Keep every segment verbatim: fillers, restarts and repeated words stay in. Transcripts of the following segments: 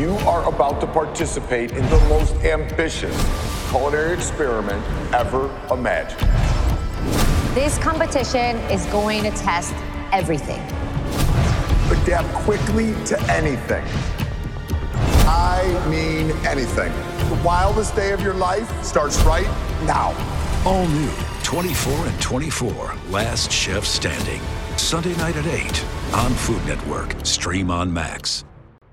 You are about to participate in the most ambitious culinary experiment ever imagined. This competition is going to test everything. Adapt quickly to anything. I mean anything. The wildest day of your life starts right now. All new twenty-four and twenty-four, Last Chef Standing. Sunday night at eight on Food Network. Stream on Max.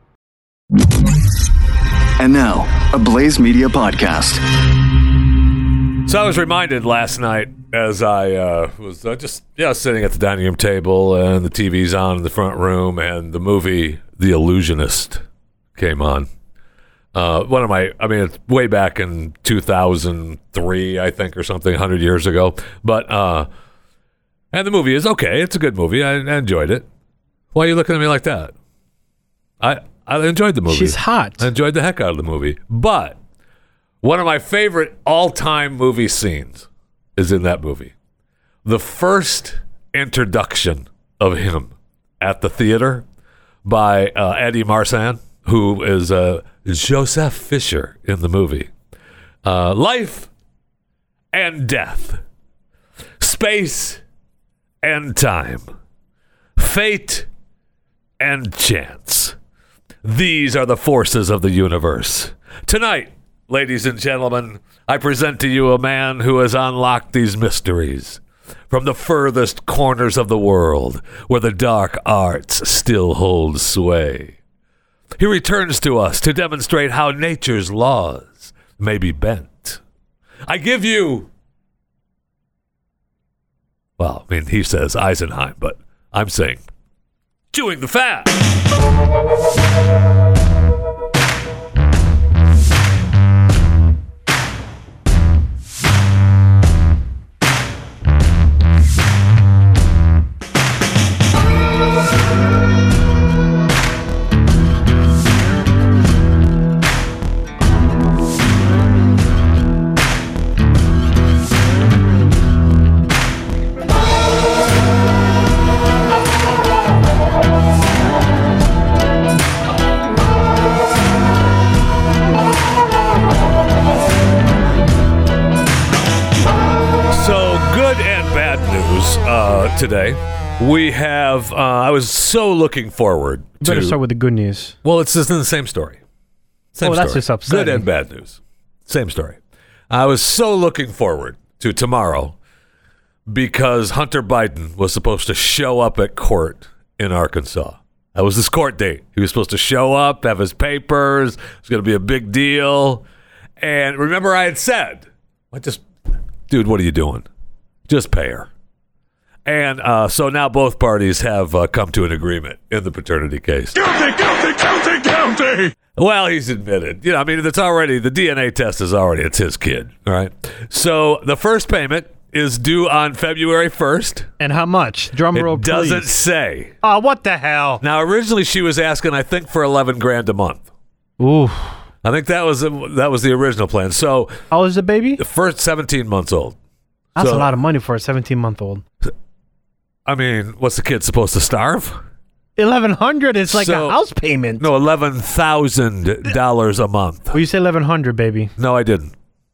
And now, a Blaze Media podcast. So I was reminded last night as I uh, was uh, just yeah sitting at the dining room table and the T V's on in the front room and the movie The Illusionist came on. Uh, one of my, I mean, it's way back in two thousand three, I think, or something, one hundred years ago. But, uh, and the movie is okay. It's a good movie. I, I enjoyed it. Why are you looking at me like that? I, I enjoyed the movie. She's hot. I enjoyed the heck out of the movie. But one of my favorite all-time movie scenes is in that movie. The first introduction of him at the theater by uh, Eddie Marsan, who is uh, Joseph Fisher in the movie. Uh, life and death. Space and time. Fate and chance. These are the forces of the universe. Tonight, ladies and gentlemen, I present to you a man who has unlocked these mysteries from the furthest corners of the world where the dark arts still hold sway. He returns to us to demonstrate how nature's laws may be bent. I give you, well, I mean, he says Eisenheim, but I'm saying chewing the fat. Today, we have, uh, I was so looking forward to... Better start with the good news. Well, it's just in the same story. Same oh, that's story. just upsetting. Good and bad news. Same story. I was so looking forward to tomorrow because Hunter Biden was supposed to show up at court in Arkansas. That was his court date. He was supposed to show up, have his papers. It was going to be a big deal. And remember I had said, I just, dude, what are you doing? Just pay her. And uh, so now both parties have uh, come to an agreement in the paternity case. Guilty, guilty, guilty, guilty! Well, he's admitted. You know, I mean, it's already, the D N A test is already, it's his kid, all right? So the first payment is due on February first. And how much? Drum roll, It doesn't please. say. Oh, what the hell? Now, originally she was asking, I think, for eleven grand a month. Ooh. I think that was that was the original plan. So how old is the baby? The first seventeen months old. That's so, a lot of money for a seventeen-month-old. I mean, what's the kid supposed to starve? eleven hundred is like So- a house payment. No, eleven thousand dollars a month. Well, you say eleven hundred, baby. No, I didn't.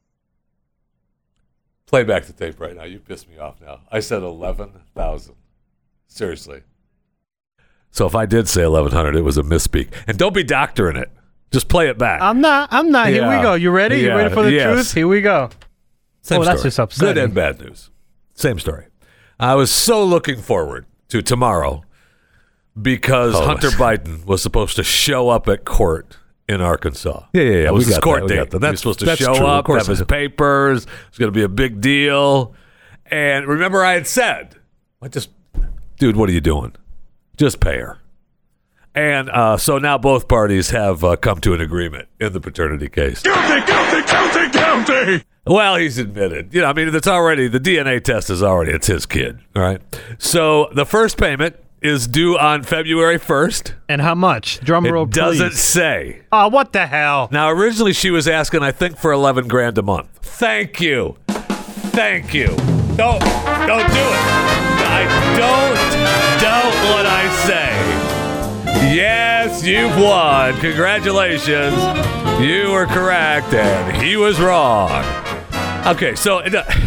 Play back the tape right now. You pissed me off now. I said eleven thousand. Seriously. So if I did say eleven hundred, it was a misspeak. And don't be doctoring it. Just play it back. I'm not. I'm not. Here Yeah. we go. You ready? You Yeah, ready for the yes. truth? Here we go. Same oh, story. that's just upsetting. Good and bad news. Same story. I was so looking forward to tomorrow because Oh, Hunter Biden was supposed to show up at court in Arkansas. Yeah, yeah, yeah. That was We his got court that. We date. got that. He was That's- supposed to that's show true. Of up, course have his I- papers. It's going to be a big deal. And remember I had said, I just, dude, what are you doing? Just pay her. And uh, so now both parties have uh, come to an agreement in the paternity case. Guilty, guilty, guilty, guilty! Well, he's admitted. You know, I mean, it's already, the D N A test is already, it's his kid, all right? So the first payment is due on February first. And how much? Drum roll, It doesn't please. say. Oh, what the hell? Now, originally she was asking, I think, for eleven grand a month. Thank you. Thank you. Don't, don't do it. I don't doubt what I say. Yes, you've won. Congratulations. You were correct, and he was wrong. Okay, so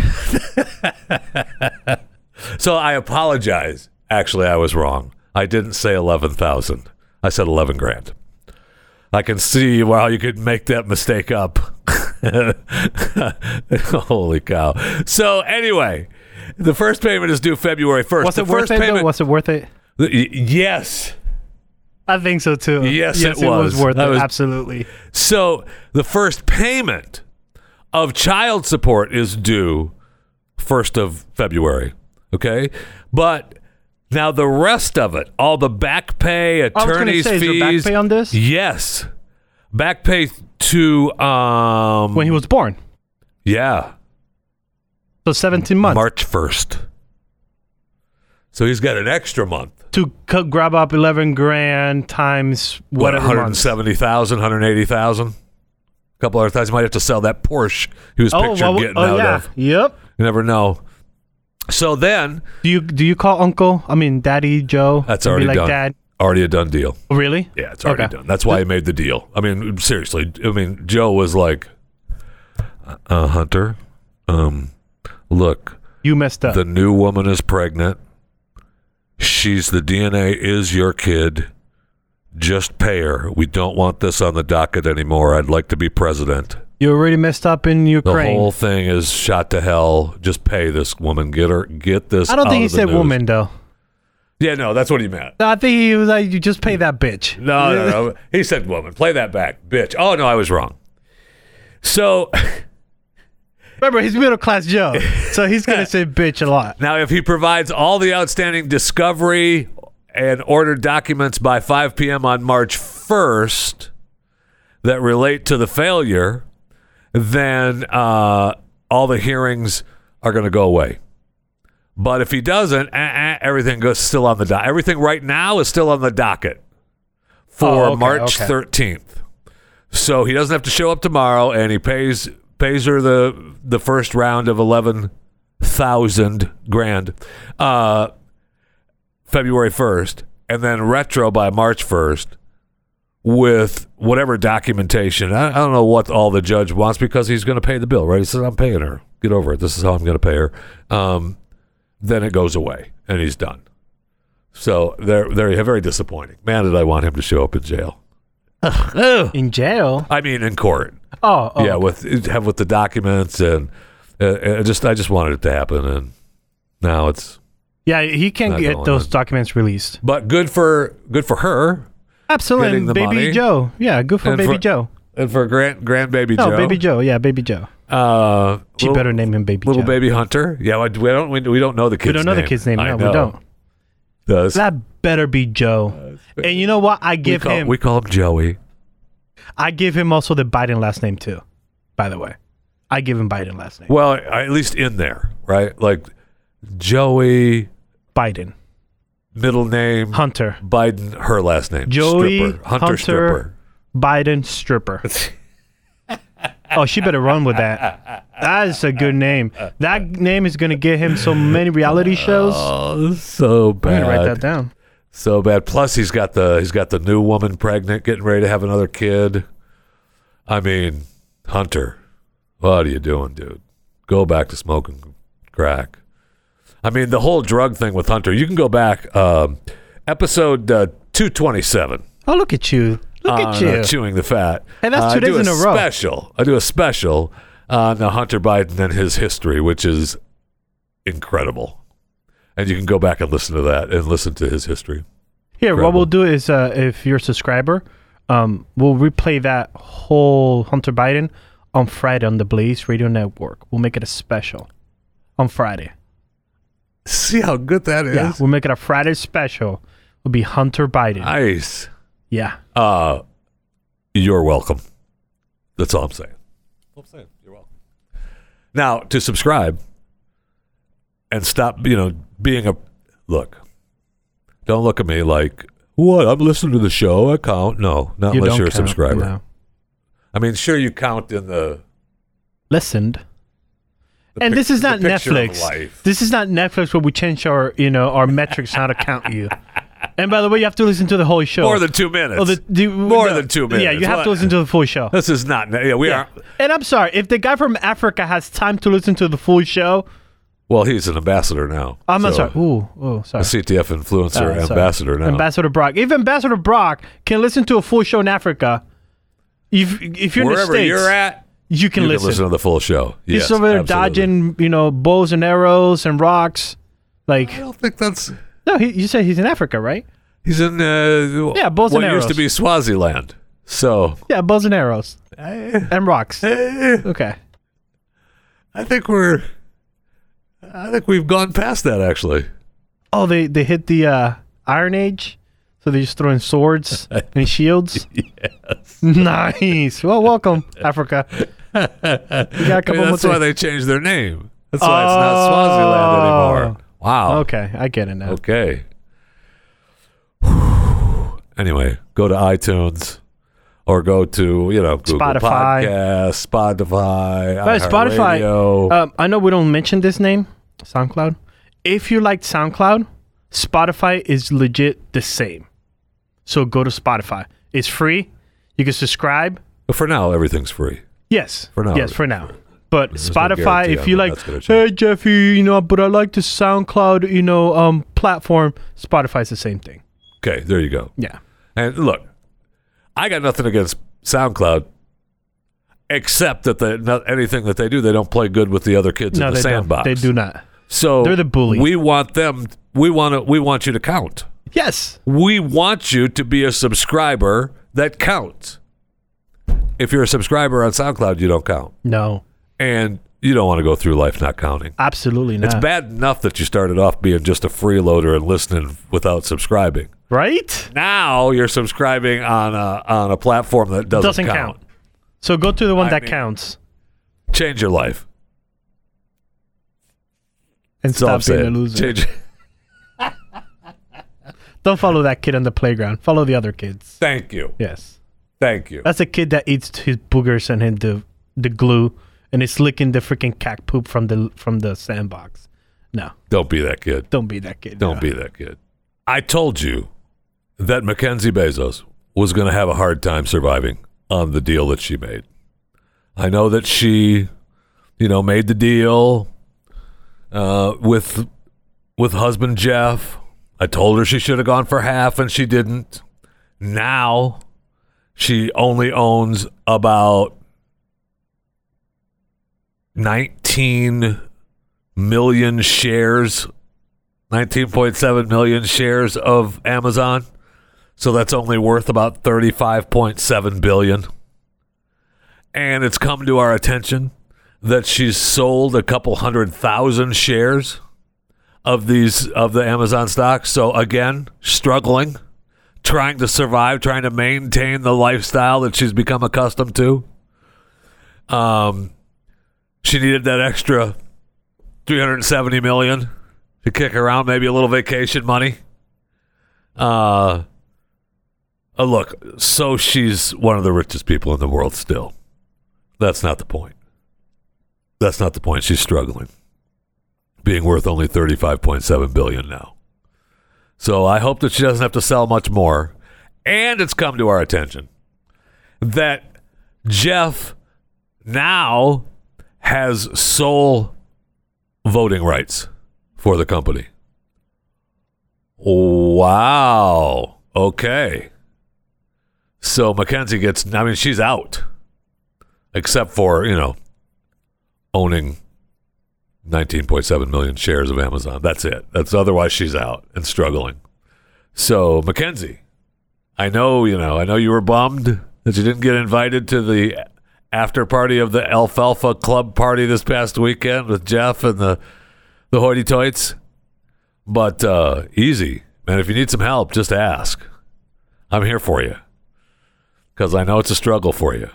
so I apologize. Actually, I was wrong. I didn't say eleven thousand. I said eleven grand. I can see how you could make that mistake up. Holy cow. So anyway, the first payment is due February first. Was the it worth first it? payment, Though? Was it worth it? Y- yes. I think so too. Yes, yes it was. was worth I it. was- Absolutely. So the first payment of child support is due first of February. Okay? But now the rest of it, all the back pay, I was gonna attorney's say, is fees. there back pay on this? Yes. Back pay to um When he was born. yeah, So seventeen months. March first. So he's got an extra month. to c- grab up eleven grand times What, whatever one hundred months. seventy thousand, one hundred eighty thousand? A couple other times. He might have to sell that Porsche he was Oh, pictured well, getting oh out yeah. of. Yep. You never know. So then, Do you do you call Uncle? I mean, Daddy Joe. that's and be already like done. Dad. Already a done deal. Oh, really? Yeah, it's already Okay. done. That's why he made the deal. I mean, seriously. I mean, Joe was like, uh, Hunter, um, look, You messed up. the new woman is pregnant. She's the D N A is your kid. Just pay her. We don't want this on the docket anymore. I'd like to be president. You already messed up in The Ukraine. whole thing is shot to hell. Just pay this woman. Get her. Get this. I don't out think he of the said news. woman though. Yeah, no, that's what he meant. I think he was like, you just pay that bitch. No, no, no. He said woman. Play that back, bitch. Oh no, I was wrong. So Remember, he's middle class Joe, so he's gonna say bitch a lot. now, if he provides all the outstanding discovery and ordered documents by five p.m. on March first that relate to the failure, then uh, all the hearings are going to go away. But if he doesn't, uh, uh, everything goes still on the docket. Everything right now is still on the docket for Oh, okay, March okay. thirteenth. So he doesn't have to show up tomorrow, and he pays pays her the the first round of eleven thousand grand, uh, February first, and then retro by March first with whatever documentation. I, I don't know what all the judge wants because he's going to pay the bill, right? He says, "I'm paying her. Get over it. This is how I'm going to pay her." Um, then it goes away, and he's done. So they're they're very disappointing. Man, did I want him to show up in jail? Ugh. In jail? I mean, in court. Oh, oh yeah, with have with the documents and uh, uh, just I just wanted it to happen, and now it's. yeah. He can Not get going those on. documents released. But good for good for her Absolutely, Getting the baby money. Joe. Yeah, good for And baby for- Joe. and for grand grandbaby No, Joe. baby Joe. Yeah, baby Joe. Uh, She little, better name him baby little Joe. baby Hunter. Yeah, we we don't we, we don't know the kid's We don't know name. the kid's name. I No, know. we don't. Does That better be Joe. And you know what? I we give call, him. we call him Joey. I give him also the Biden last name too. By the way, I give him Biden last name. Well, at least in there, right? Like Joey, Biden. middle name Hunter. Biden, her last name Joey Stripper. Hunter, Hunter Stripper. Biden stripper. Oh, she better run with that. That is a good name. That name is going to get him so many reality shows. Oh, so I'm bad. going to write that down. So bad. Plus, he's got the he's got the new woman pregnant, getting ready to have another kid. I mean, Hunter, what are you doing, dude? Go back to smoking crack. I mean, the whole drug thing with Hunter. You can go back, um, episode uh, two twenty-seven. Oh, look at you. Look on, at you. uh, chewing the fat. Hey, that's Uh, two I do days in a row. Special. I do a special on uh, Hunter Biden and his history, which is incredible. And you can go back and listen to that and listen to his history. Here, what Incredible. we'll do is uh, if you're a subscriber, um, we'll replay that whole Hunter Biden on Friday on the Blaze Radio Network. We'll make it a special on Friday. See how good that is? Yeah, we'll make it a Friday special. It'll be Hunter Biden. Nice. yeah. Uh, you're welcome. That's all I'm saying. All I'm saying. You're welcome. Now, to subscribe and stop, you know, being a look. Don't look at me like, what? I'm listening to the show. I count. No, not You unless don't you're a count, subscriber. no. I mean, sure, you count in the. Listened. the And pic- this is the not picture of Netflix. life. This is not Netflix where we change our, you know, our metrics how to count you. And by the way, you have to listen to the whole show. More than two minutes. Oh, the, the, More the- than two minutes. Yeah, you have What? to listen to the full show. This is not. Yeah, we Yeah. are. And I'm sorry, if the guy from Africa has time to listen to the full show, Well, he's an ambassador now. I'm not so sorry. Ooh, oh, sorry. A C T F influencer Uh, sorry. ambassador now. Ambassador Brock. If Ambassador Brock can listen to a full show in Africa, if if you're Wherever in the States, you're at, you can you listen. can listen to the full show. He's Yes, over there absolutely. dodging, you know, bows and arrows and rocks. Like, I don't think that's. no, he, you said he's in Africa, right? He's in. Uh, Yeah, bows what and used to arrows. be Swaziland. So Yeah, bows and arrows I, and rocks. Okay. I think we're. I think we've gone past that actually. Oh, they they hit the uh, Iron Age, so they're just throwing swords and shields. Yes. Nice. Well, welcome, Africa. You got a I mean, couple more that's why things. they changed their name. That's why it's not Swaziland anymore. Wow. Okay, I get it now. Okay. Anyway, go to iTunes or go to, you know, Google Spotify. Podcasts, Spotify, But Spotify, iHeartRadio. um, I know we don't mention this name, SoundCloud. If you like SoundCloud, Spotify is legit the same. So go to Spotify. It's free. You can subscribe. But for now, everything's free. Yes. For now. Yes, for now. But There's no Spotify, guarantee if on you when like, that's gonna change. hey Jeffy, you know, but I like the SoundCloud, you know, um, platform. Spotify's the same thing. Okay, there you go. Yeah. And look, I got nothing against SoundCloud, except that the, not, anything that they do, they don't play good with the other kids No, in the they sandbox. don't. They do not. So They're the bully. We want them. We want to. We want you to count. Yes. We want you to be a subscriber that counts. If you're a subscriber on SoundCloud, you don't count, No. and you don't want to go through life not counting. Absolutely not. It's bad enough that you started off being just a freeloader and listening without subscribing. Right? Now you're subscribing on a on a platform that doesn't, Doesn't count. count. So go to the one I that mean- counts Change your life. and That's all stop I'm being a saying. loser. Change. Don't follow that kid on the playground. Follow the other kids. Thank you. Yes. Thank you. That's a kid that eats his boogers and him the the glue and is licking the freaking cat poop from the from the sandbox. No, Don't be that kid. don't be that kid. Don't no. be that kid. I told you that Mackenzie Bezos was going to have a hard time surviving on the deal that she made. I know that she, you know, made the deal uh, with with husband Jeff. I told her she should have gone for half, and she didn't. Now she only owns about nineteen million shares, nineteen point seven million shares of Amazon. So that's only worth about thirty-five point seven billion. And it's come to our attention that she's sold a couple hundred thousand shares of these of the Amazon stocks. So again, struggling, trying to survive, trying to maintain the lifestyle that she's become accustomed to. Um, she needed that extra three hundred seventy million dollars to kick around, maybe a little vacation money. Uh, uh, look, so she's one of the richest people in the world still. That's not the point. That's not the point. She's struggling, being worth only thirty-five point seven billion dollars now. So I hope that she doesn't have to sell much more. And it's come to our attention that Jeff now has sole voting rights for the company. Wow. Okay. So Mackenzie gets, I mean, she's out. Except for, you know, owning nineteen point seven million shares of Amazon. That's it. That's otherwise she's out and struggling. So Mackenzie, I know, you know, I know you were bummed that you didn't get invited to the after party of the Alfalfa Club party this past weekend with Jeff and the the hoity-toits. But uh, easy, man. If you need some help, just ask. I'm here for you because I know it's a struggle for you.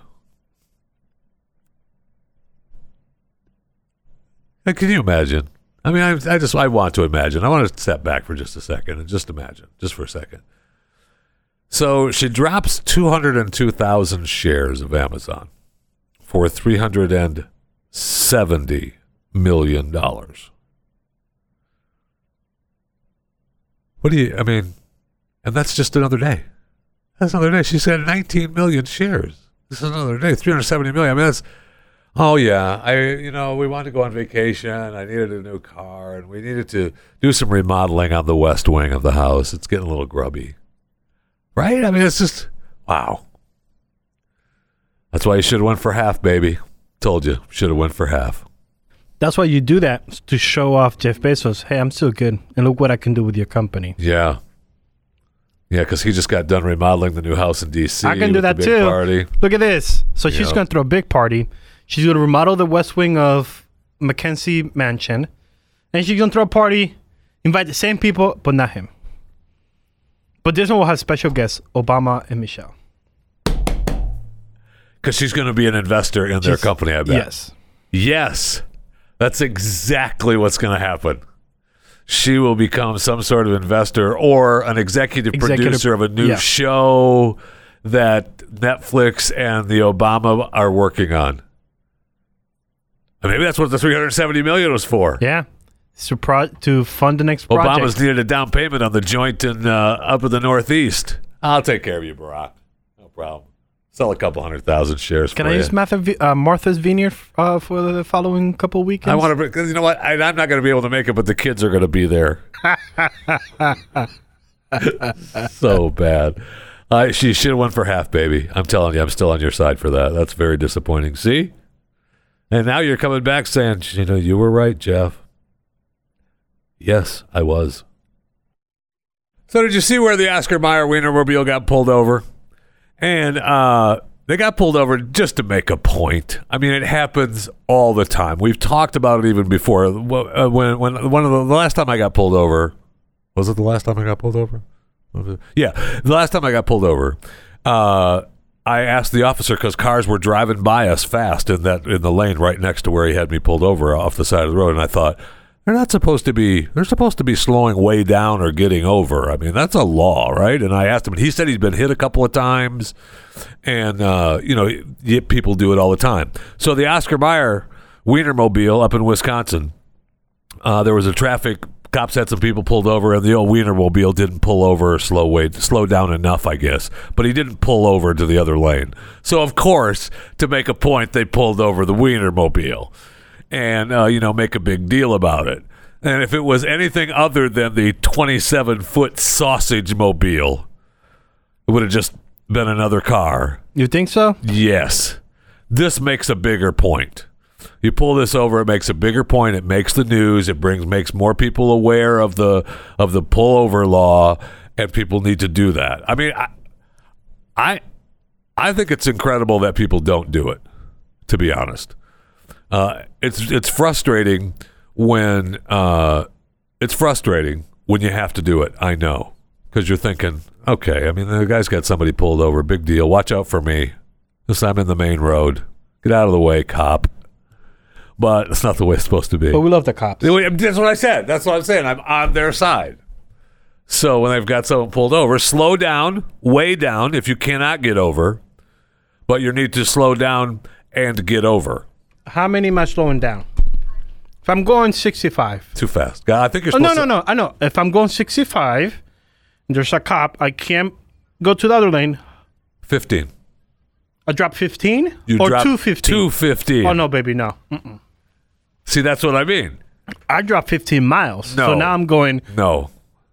And can you imagine? I mean, I, I just I want to imagine. I want to step back for just a second and just imagine, just for a second. So she drops two hundred two thousand shares of Amazon for three hundred seventy million dollars. What do you, I mean, And that's just another day. That's another day. She said nineteen million shares. This is another day, three hundred seventy million. I mean, that's, oh yeah, I, you know, we wanted to go on vacation. I needed a new car, and we needed to do some remodeling on the west wing of the house. It's getting a little grubby. Right? I mean, it's just, wow. That's why you should have went for half, baby. Told you, should have went for half. That's why you do that, to show off Jeff Bezos. Hey, I'm still good, and look what I can do with your company. Yeah. Yeah, because he just got done remodeling the new house in D C. I can do that too. Party. Look at this. So she's Yeah. going to throw a big party. She's going to remodel the west wing of Mackenzie Mansion. And she's going to throw a party, invite the same people, but not him. But this one will have special guests, Obama and Michelle. Because she's going to be an investor in their She's- company, I bet. Yes. Yes. That's exactly what's going to happen. She will become some sort of investor or an executive, Executive- producer of a new yeah. show that Netflix and the Obama are working on. And maybe that's what the three hundred seventy million dollars was for. Yeah. To, pro- to fund the next project. Obama's needed a down payment on the joint in uh, up in the Northeast. I'll take care of you, Barack. No problem. Sell a couple hundred thousand shares. Can for I you. use Martha, v- uh, Martha's Vineyard uh, for the following couple weekends? I want to, because you know what? I, I'm not going to be able to make it, but the kids are going to be there. So bad. Uh, she should have went for half, baby. I'm telling you, I'm still on your side for that. That's very disappointing. See? And now you're coming back saying, you know, you were right, Jeff. Yes, I was. So did you see where the Oscar Mayer Wienermobile got pulled over? And uh, they got pulled over just to make a point. I mean, it happens all the time. We've talked about it even before. When, when one of the, the last time I got pulled over, was it the last time I got pulled over? Yeah, the last time I got pulled over, uh, I asked the officer because cars were driving by us fast in that in the lane right next to where he had me pulled over off the side of the road, and I thought, they're not supposed to be, they're supposed to be slowing way down or getting over. I mean, that's a law, right? And I asked him, and he said he's been hit a couple of times, and, uh, you know, y- people do it all the time. So the Oscar Mayer Wienermobile up in Wisconsin, uh, there was a traffic, cops had some people pulled over, and the old Wienermobile didn't pull over or slow, way, slow down enough, I guess, but he didn't pull over to the other lane. So, of course, to make a point, they pulled over the Wienermobile. And, uh, you know, make a big deal about it. And if it was anything other than the twenty-seven foot sausage mobile, it would have just been another car. You think so? Yes. This makes a bigger point. You pull this over, it makes a bigger point. It makes the news. It brings makes more people aware of the of the pullover law, and people need to do that. I mean, I I, I think it's incredible that people don't do it, to be honest. Uh, it's it's frustrating when uh, it's frustrating when you have to do it. I know, because you're thinking, okay, I mean, the guy's got somebody pulled over, big deal. Watch out for me. This I'm in the main road. Get out of the way, cop. But it's not the way it's supposed to be. But we love the cops. That's what I said. That's what I'm saying. I'm on their side. So when they've got someone pulled over, slow down, way down if you cannot get over, but you need to slow down and get over. How many am I slowing down? If I'm going sixty-five. Too fast. I think you're Oh, supposed no, to... no, no. I know. If I'm going sixty-five, and there's a cop, I can't go to the other lane. fifteen. I drop fifteen? You or drop two fifteen? two fifteen. Oh, no, baby, no. Mm-mm. See, that's what I mean. I dropped fifteen miles. No. So now I'm going, No.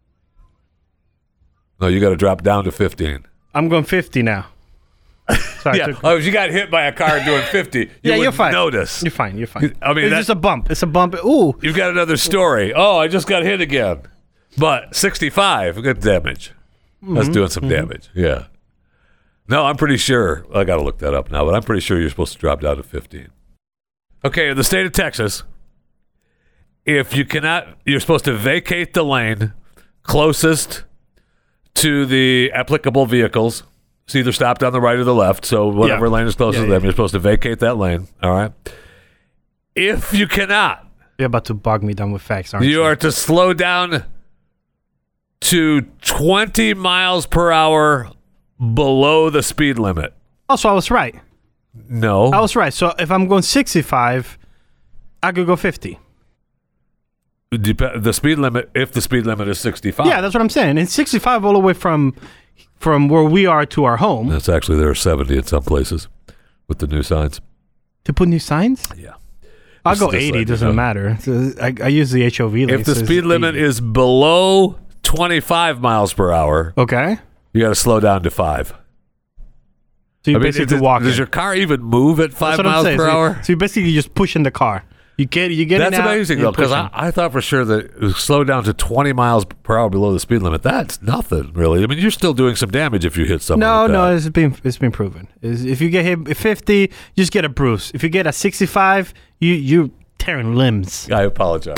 No, you got to drop down to fifteen. I'm going fifty now. So I Yeah. took- Oh, if you got hit by a car doing fifty, you yeah, you're wouldn't fine. notice. You're fine. You're fine. I mean, it's that- just a bump. It's a bump. Ooh. You've got another story. Oh, I just got hit again. But sixty-five, good damage. That's Mm-hmm. doing some damage. Yeah. No, I'm pretty sure. I got to look that up now, but I'm pretty sure you're supposed to drop down to fifteen. Okay, in the state of Texas, if you cannot, you're supposed to vacate the lane closest to the applicable vehicles. It's either stopped on the right or the left. So whatever Yeah. lane is closest Yeah, to them, yeah. you're supposed to vacate that lane. All right. If you cannot, You're about to bog me down with facts, aren't you? you are to slow down to twenty miles per hour below the speed limit. Oh, so I was right. No. I was right. So if I'm going sixty-five, I could go fifty. Dep- the speed limit, if the speed limit is sixty-five. Yeah, that's what I'm saying. And sixty-five all the way from from where we are to our home. That's actually, there are seventy in some places with the new signs. To put new signs? Yeah. I'll Just- go just eighty, let you doesn't know. matter. So I, I use the H O V lane. If the so it's speed limit eighty. is below twenty-five miles per hour, Okay. you got to slow down to five. So you I mean, basically does, walk. does your car even move at five That's what I'm miles saying. per so, hour? So you basically just push in the car. You get you get That's it out, amazing, and though, because push I, in. I thought for sure that it was slow down to twenty miles per hour below the speed limit. That's nothing, really. I mean, you're still doing some damage if you hit something No, like no, that. it's been it's been proven. Is if you get hit at fifty, you just get a bruise. If you get a sixty-five, you you tearing limbs. I apologize.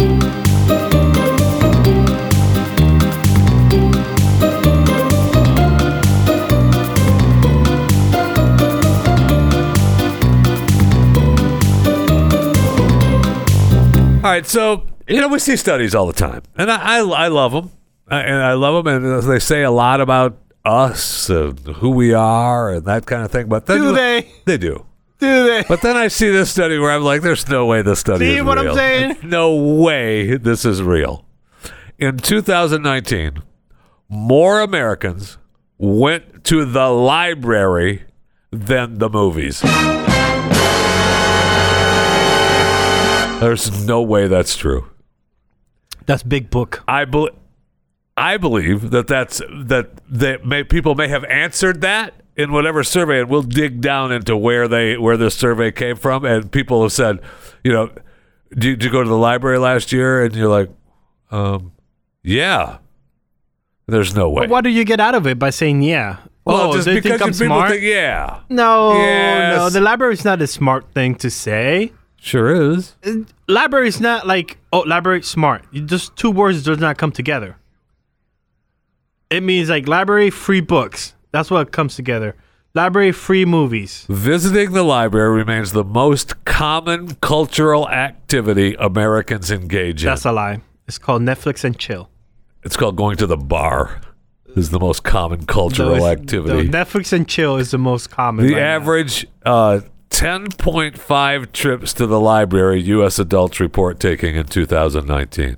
All right, so you know we see studies all the time, and I I, I love them, I, and I love them, and they say a lot about us and who we are and that kind of thing. But then Do they? They do. Do they? But then I see this study where I'm like, "There's no way this study See is what I'm real. saying? There's no way this is real." In two thousand nineteen, more Americans went to the library than the movies. There's no way that's true. That's big book. I believe. I believe that that's that that may, people may have answered that in whatever survey, and we'll dig down into where they where this survey came from. And people have said, you know, did you, did you go to the library last year? And you're like, um, yeah. There's no way. But what do you get out of it by saying yeah? Well, oh, just they because think I'm people smart? think, yeah, no, Yes. no. The library is not a smart thing to say. sure is. Library is not like oh, library smart. You just two words does not come together. It means like library free books. That's what comes together. Library free movies. Visiting the library remains the most common cultural activity Americans engage in. That's a lie. It's called Netflix and chill. It's called going to the bar. Is the most common cultural Those- activity. the Netflix and chill is the most common. The right now. average uh, ten point five trips to the library U S adults report taking in two thousand nineteen.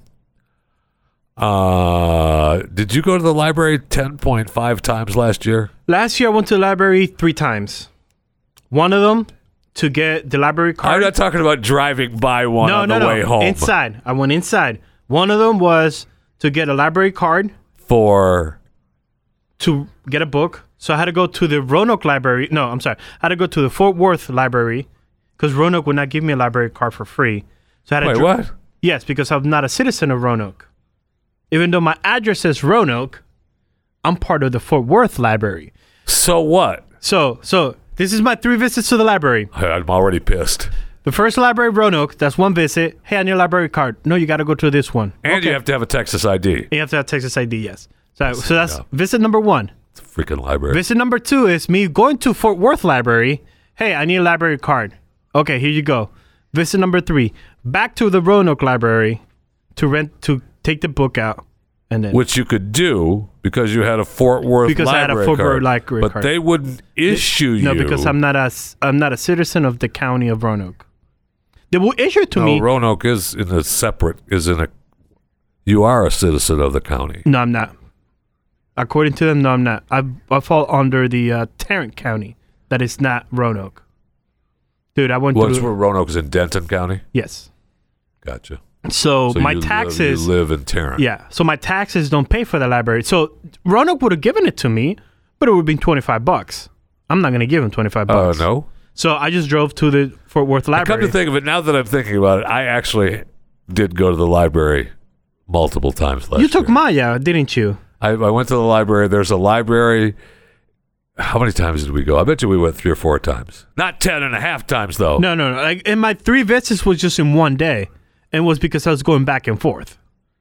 Uh, did you go to the library ten point five times last year? Last year I went to the library three times. One of them to get the library card. I'm not talking about driving by one no, on no, the no. way home. Inside. I went inside. One of them was to get a library card For to get a book. So I had to go to the Roanoke Library. No, I'm sorry. I had to go to the Fort Worth Library because Roanoke would not give me a library card for free. So I had wait, to dri- what? Yes, because I'm not a citizen of Roanoke. Even though my address says Roanoke, I'm part of the Fort Worth Library. So what? So, so this is my three visits to the library. I'm already pissed. The first library, Roanoke, that's one visit. Hey, I need a library card. No, you got to go to this one. And Okay. you have to have a Texas I D. You have to have Texas I D, yes. So, so that's yeah. visit number one. It's a freaking library. Visit number two is me going to Fort Worth Library. Hey, I need a library card. Okay, here you go. Visit number three, back to the Roanoke Library to rent to take the book out, and then Which you could do because you had a Fort Worth Because I had a library Fort Worth card. library but card. they wouldn't issue no, you. because I'm not a s- I'm not a citizen of the county of Roanoke. They will issue it to No, me. Roanoke is in a separate. Is in a. You are a citizen of the county. No, I'm not. According to them, no, I'm not. I I fall under the uh, Tarrant County. That is not Roanoke. Dude, I went What's through. where Roanoke is in Denton County? Yes. Gotcha. So, So my you taxes. Live, you live in Tarrant. Yeah. So my taxes don't pay for the library. So Roanoke would have given it to me, but it would have been twenty-five bucks. I'm not going to give him twenty-five Oh bucks. no. So I just drove to the Fort Worth Come Library. to think of it, now that I'm thinking about it, I actually did go to the library multiple times last you took year. Maya, didn't you? I, I went to the library. There's a library. How many times did we go? I bet you we went three or four times. Not ten and a half times, though. No, no, no. Like, and my three visits was just in one day. And it was because I was going back and forth.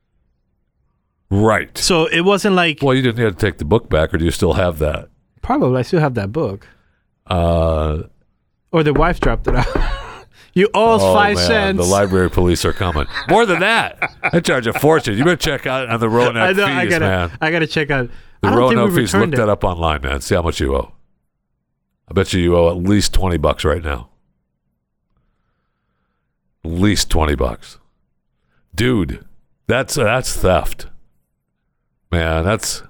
Right. So it wasn't like, Well, you didn't have to take the book back, or do you still have that? probably I still have that book. Uh, Or the wife dropped it out. You owe us oh, five man, cents. the library police are coming. More than that. I charge a fortune. You better check out on the Roanoke I know, fees, I gotta, man. I gotta check out. The I don't Roanoke think we fees. Look returned it. that up online, man. See how much you owe. I bet you you owe at least twenty bucks right now. At least twenty bucks. Dude, That's that's theft, man. That's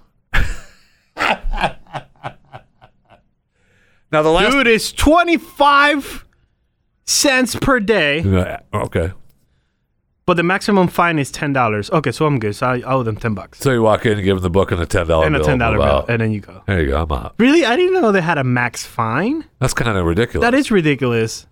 now the last. Dude, it's twenty-five cents per day, Yeah, okay, but the maximum fine is ten dollars. Okay, so I'm good. So I, I owe them ten bucks so you walk in and give them the book and a ten dollar and bill. a ten dollar move bill, out. and then you go. There you go. I'm out. Really, I didn't know they had a max fine. That's kind of ridiculous. That is ridiculous.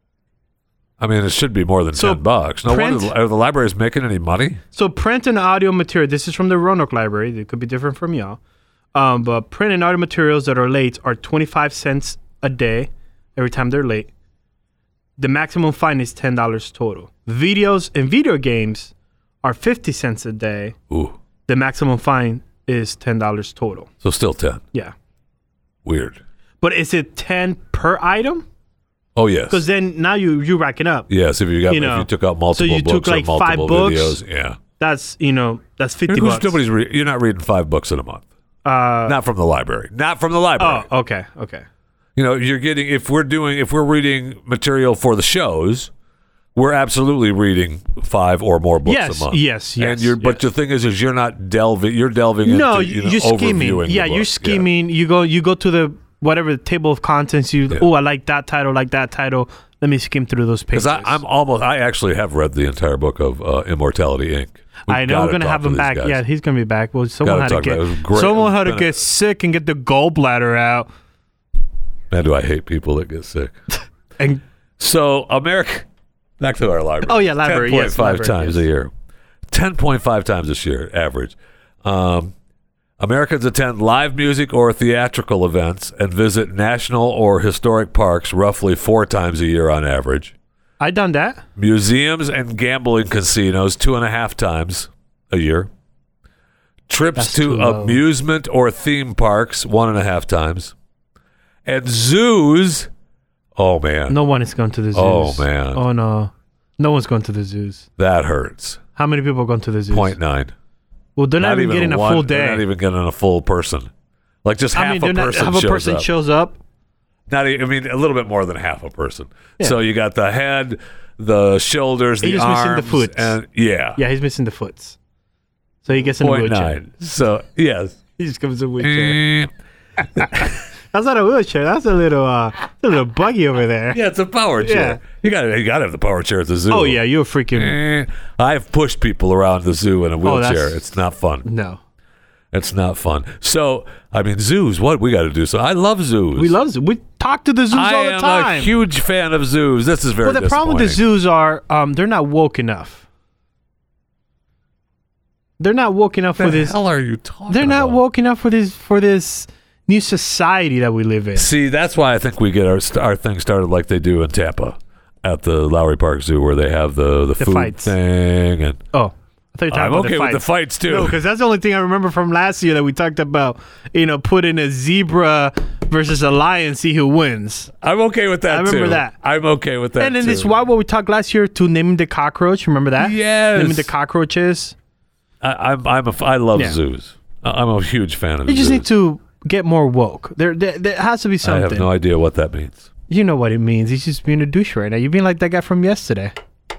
I mean, it should be more than So ten bucks. No print- wonder are the libraries making any money? So print and audio material. This is from the Roanoke Library. It could be different from y'all. Um, but print and audio materials that are late are twenty-five cents a day every time they're late. The maximum fine is ten dollars total. Videos and video games are fifty cents a day. Ooh, The maximum fine is ten dollars total. so still ten. Yeah. Weird. But is it ten per item? Oh yes. Because then now you you racking up. Yes, if you got you know, if you took out multiple so you books took, like, or multiple five books. videos, yeah. That's you know that's fifty Who's- bucks. Nobody's re- you're not reading five books in a month. Uh, Not from the library. Not from the library. oh, okay, okay. You know, you're getting if we're doing if we're reading material for the shows, we're absolutely reading five or more books Yes, a month. yes, yes, And you're but yes. the thing is, is you're not delving. You're delving No, into you know, you're skimming. overviewing the Yeah, you're book. skimming. You go you go to the whatever the table of contents. You Yeah. oh, I like that title, like that title. Let me skim through those pages. Because I'm almost. I actually have read the entire book of uh, Immortality Incorporated. We've I know gotta we're gonna talk have to him these back. guys. Yeah, he's gonna be back. Well, someone Gotta had to talk get about it. It was great. someone It had was to been a- get sick and get the gallbladder out. Man, do I hate people that get sick. And So America, back to our library. Oh, yeah, library, ten point yes, five library, times yes. a year. ten point five times this year, average. Um, Americans attend live music or theatrical events and visit national or historic parks roughly four times a year on average. I done that. Museums and gambling casinos two and a half times a year. Trips That's to too low. amusement or theme parks one and a half times. And zoos, oh man, No one is going to the zoos. Oh, man. Oh no, no one's going to the zoos. that hurts. How many people are going to the zoos? Point nine. Well, they're not, even getting a one- full They're day. not even getting a full person. Like just half I mean, a they're not, person half a shows person up. shows up. Not, e- I mean, a little bit more than half a person. Yeah. So you got the head, the shoulders, He's the just missing the arms, foot. and yeah, Yeah, he's missing the foots. So he gets in a point wheelchair. nine. So yes, He just comes in a wheelchair. Eh, That's not a wheelchair. That's a little, uh, that's a little buggy over there. yeah, it's a power chair. You got to, you got to have the power chair at the zoo. Oh yeah, you're freaking Eh, I've pushed people around the zoo in a wheelchair. that's- It's not fun. no. It's not fun. So I mean, zoos. What we got to do? So I love zoos. We love zoos. We talk to the zoos I all the am time. a huge fan of zoos. This is very Well, the problem with the disappointing. zoos are um, they're not woke enough. They're not woke enough for What the this. hell are you talking They're not about? woke enough for this for this new society that we live in. See, that's why I think we get our our thing started like they do in Tampa at the Lowry Park Zoo, where they have the the, The food fights. thing, and Oh, I thought you were talking I'm about okay the with the fights. fights too. No, because that's the only thing I remember from last year that we talked about. You know, putting a zebra versus a lion, see who wins. I'm okay with that. I remember too. that. I'm okay with that. and then too. this why what we talked last year to naming the cockroach. Remember that? Yes. Naming the cockroaches. I, I'm I'm a f- I love Yeah. zoos. I- I'm a huge fan of You just zoos. need to get more woke. There, there, there has to be I something. have no idea what that means. You know what it means. He's just being a douche right now. You're being like that guy from yesterday.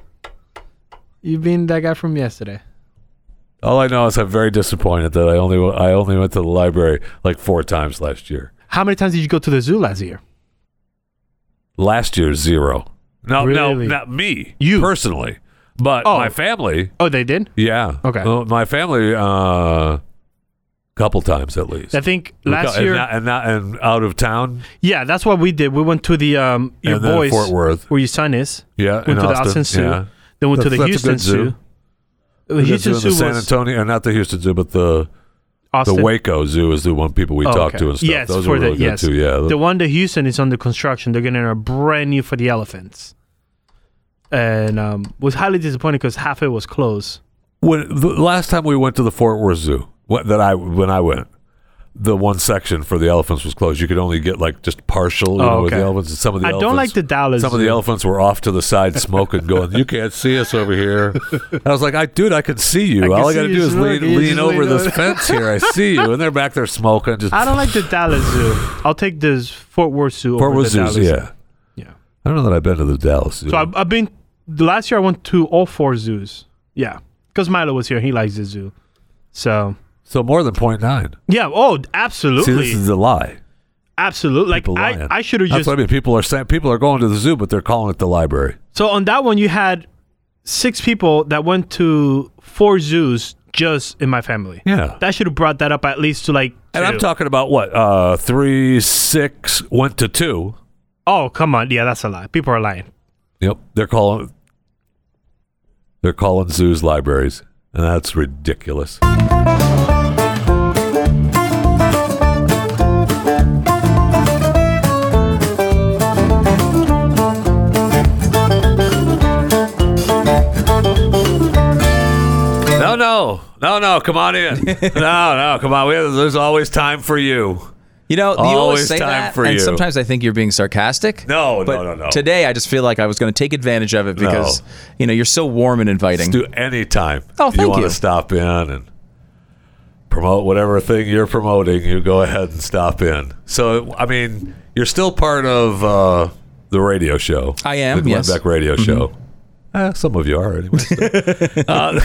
You're being that guy from yesterday. All I know is I'm very disappointed that I only I only went to the library like four times last year. How many times did you go to the zoo last year? Last year zero. No, no, Really? not me. You. personally, but Oh. my family. Oh, they did? Yeah. Okay. Well, my family, uh, couple times at least. I think We last co- year. and, not, and, not, and out of town. yeah, that's what we did. We went to the um your And then boys Fort Worth. where your son is. Yeah, Went in to the Austin. Austin Zoo. Yeah. Then went to That's- the that's a Houston good zoo. Zoo. The We got Houston zoo in Zoo the San was Antonio, or not the Houston Zoo, but the Austin. the Waco Zoo is the one people we Oh, talk okay. to and stuff. Yes, Those for are really the good yes. too. Yeah. The one that Houston is under construction. They're getting a brand new for the elephants. And um, was highly disappointed because half it was closed. When the last time we went to the Fort Worth Zoo, what, that I when I went, the one section for the elephants was closed. You could only get like just partial, you Oh, know, with the okay. elephants. And some of the I elephants, don't like the Dallas Some of the Zoo. elephants were off to the side smoking, going, "You can't see us over here." And I was like, "I dude, I can see you. I can All I see got to you do is lean, smoking. You lean just over lean this over." fence here. I see you." And they're back there smoking. Just I don't like the Dallas Zoo. I'll take this Fort Worth Zoo Fort over Worth the Zoos, Dallas yeah. Zoo. Yeah. I don't know that I've been to the Dallas Zoo. So I've, I've been the last year. I went to all four zoos. Yeah, because Milo was here. He likes the zoo. So, So more than point nine. yeah. Oh, absolutely. See, this is a lie. Absolutely. Like, People I, lying. I should have That's just. what I mean. People are saying people are going to the zoo, but they're calling it the library. So, on that one, you had six people that went to four zoos just in my family. Yeah. That should have brought that up at least to like. And I'm two. talking about what? Uh, three, six went to two. Oh, come on. Yeah, that's a lie. People are lying. Yep. They're calling they're calling zoos libraries. And that's ridiculous. No, no, no, no. Come on in. no, no, come on. We have, there's always time for you. You know, you Always always say time that, for and you. sometimes I think you're being sarcastic. No, but no, no, no. Today, I just feel like I was going to take advantage of it because, No. you know, you're so warm and inviting. Do any time. Oh, you thank want you. to stop in and promote whatever thing you're promoting, you go ahead and stop in. So, I mean, you're still part of uh, the radio show. I am, the Glenn yes. Beck radio show. Eh, some of you are, anyway. so. uh,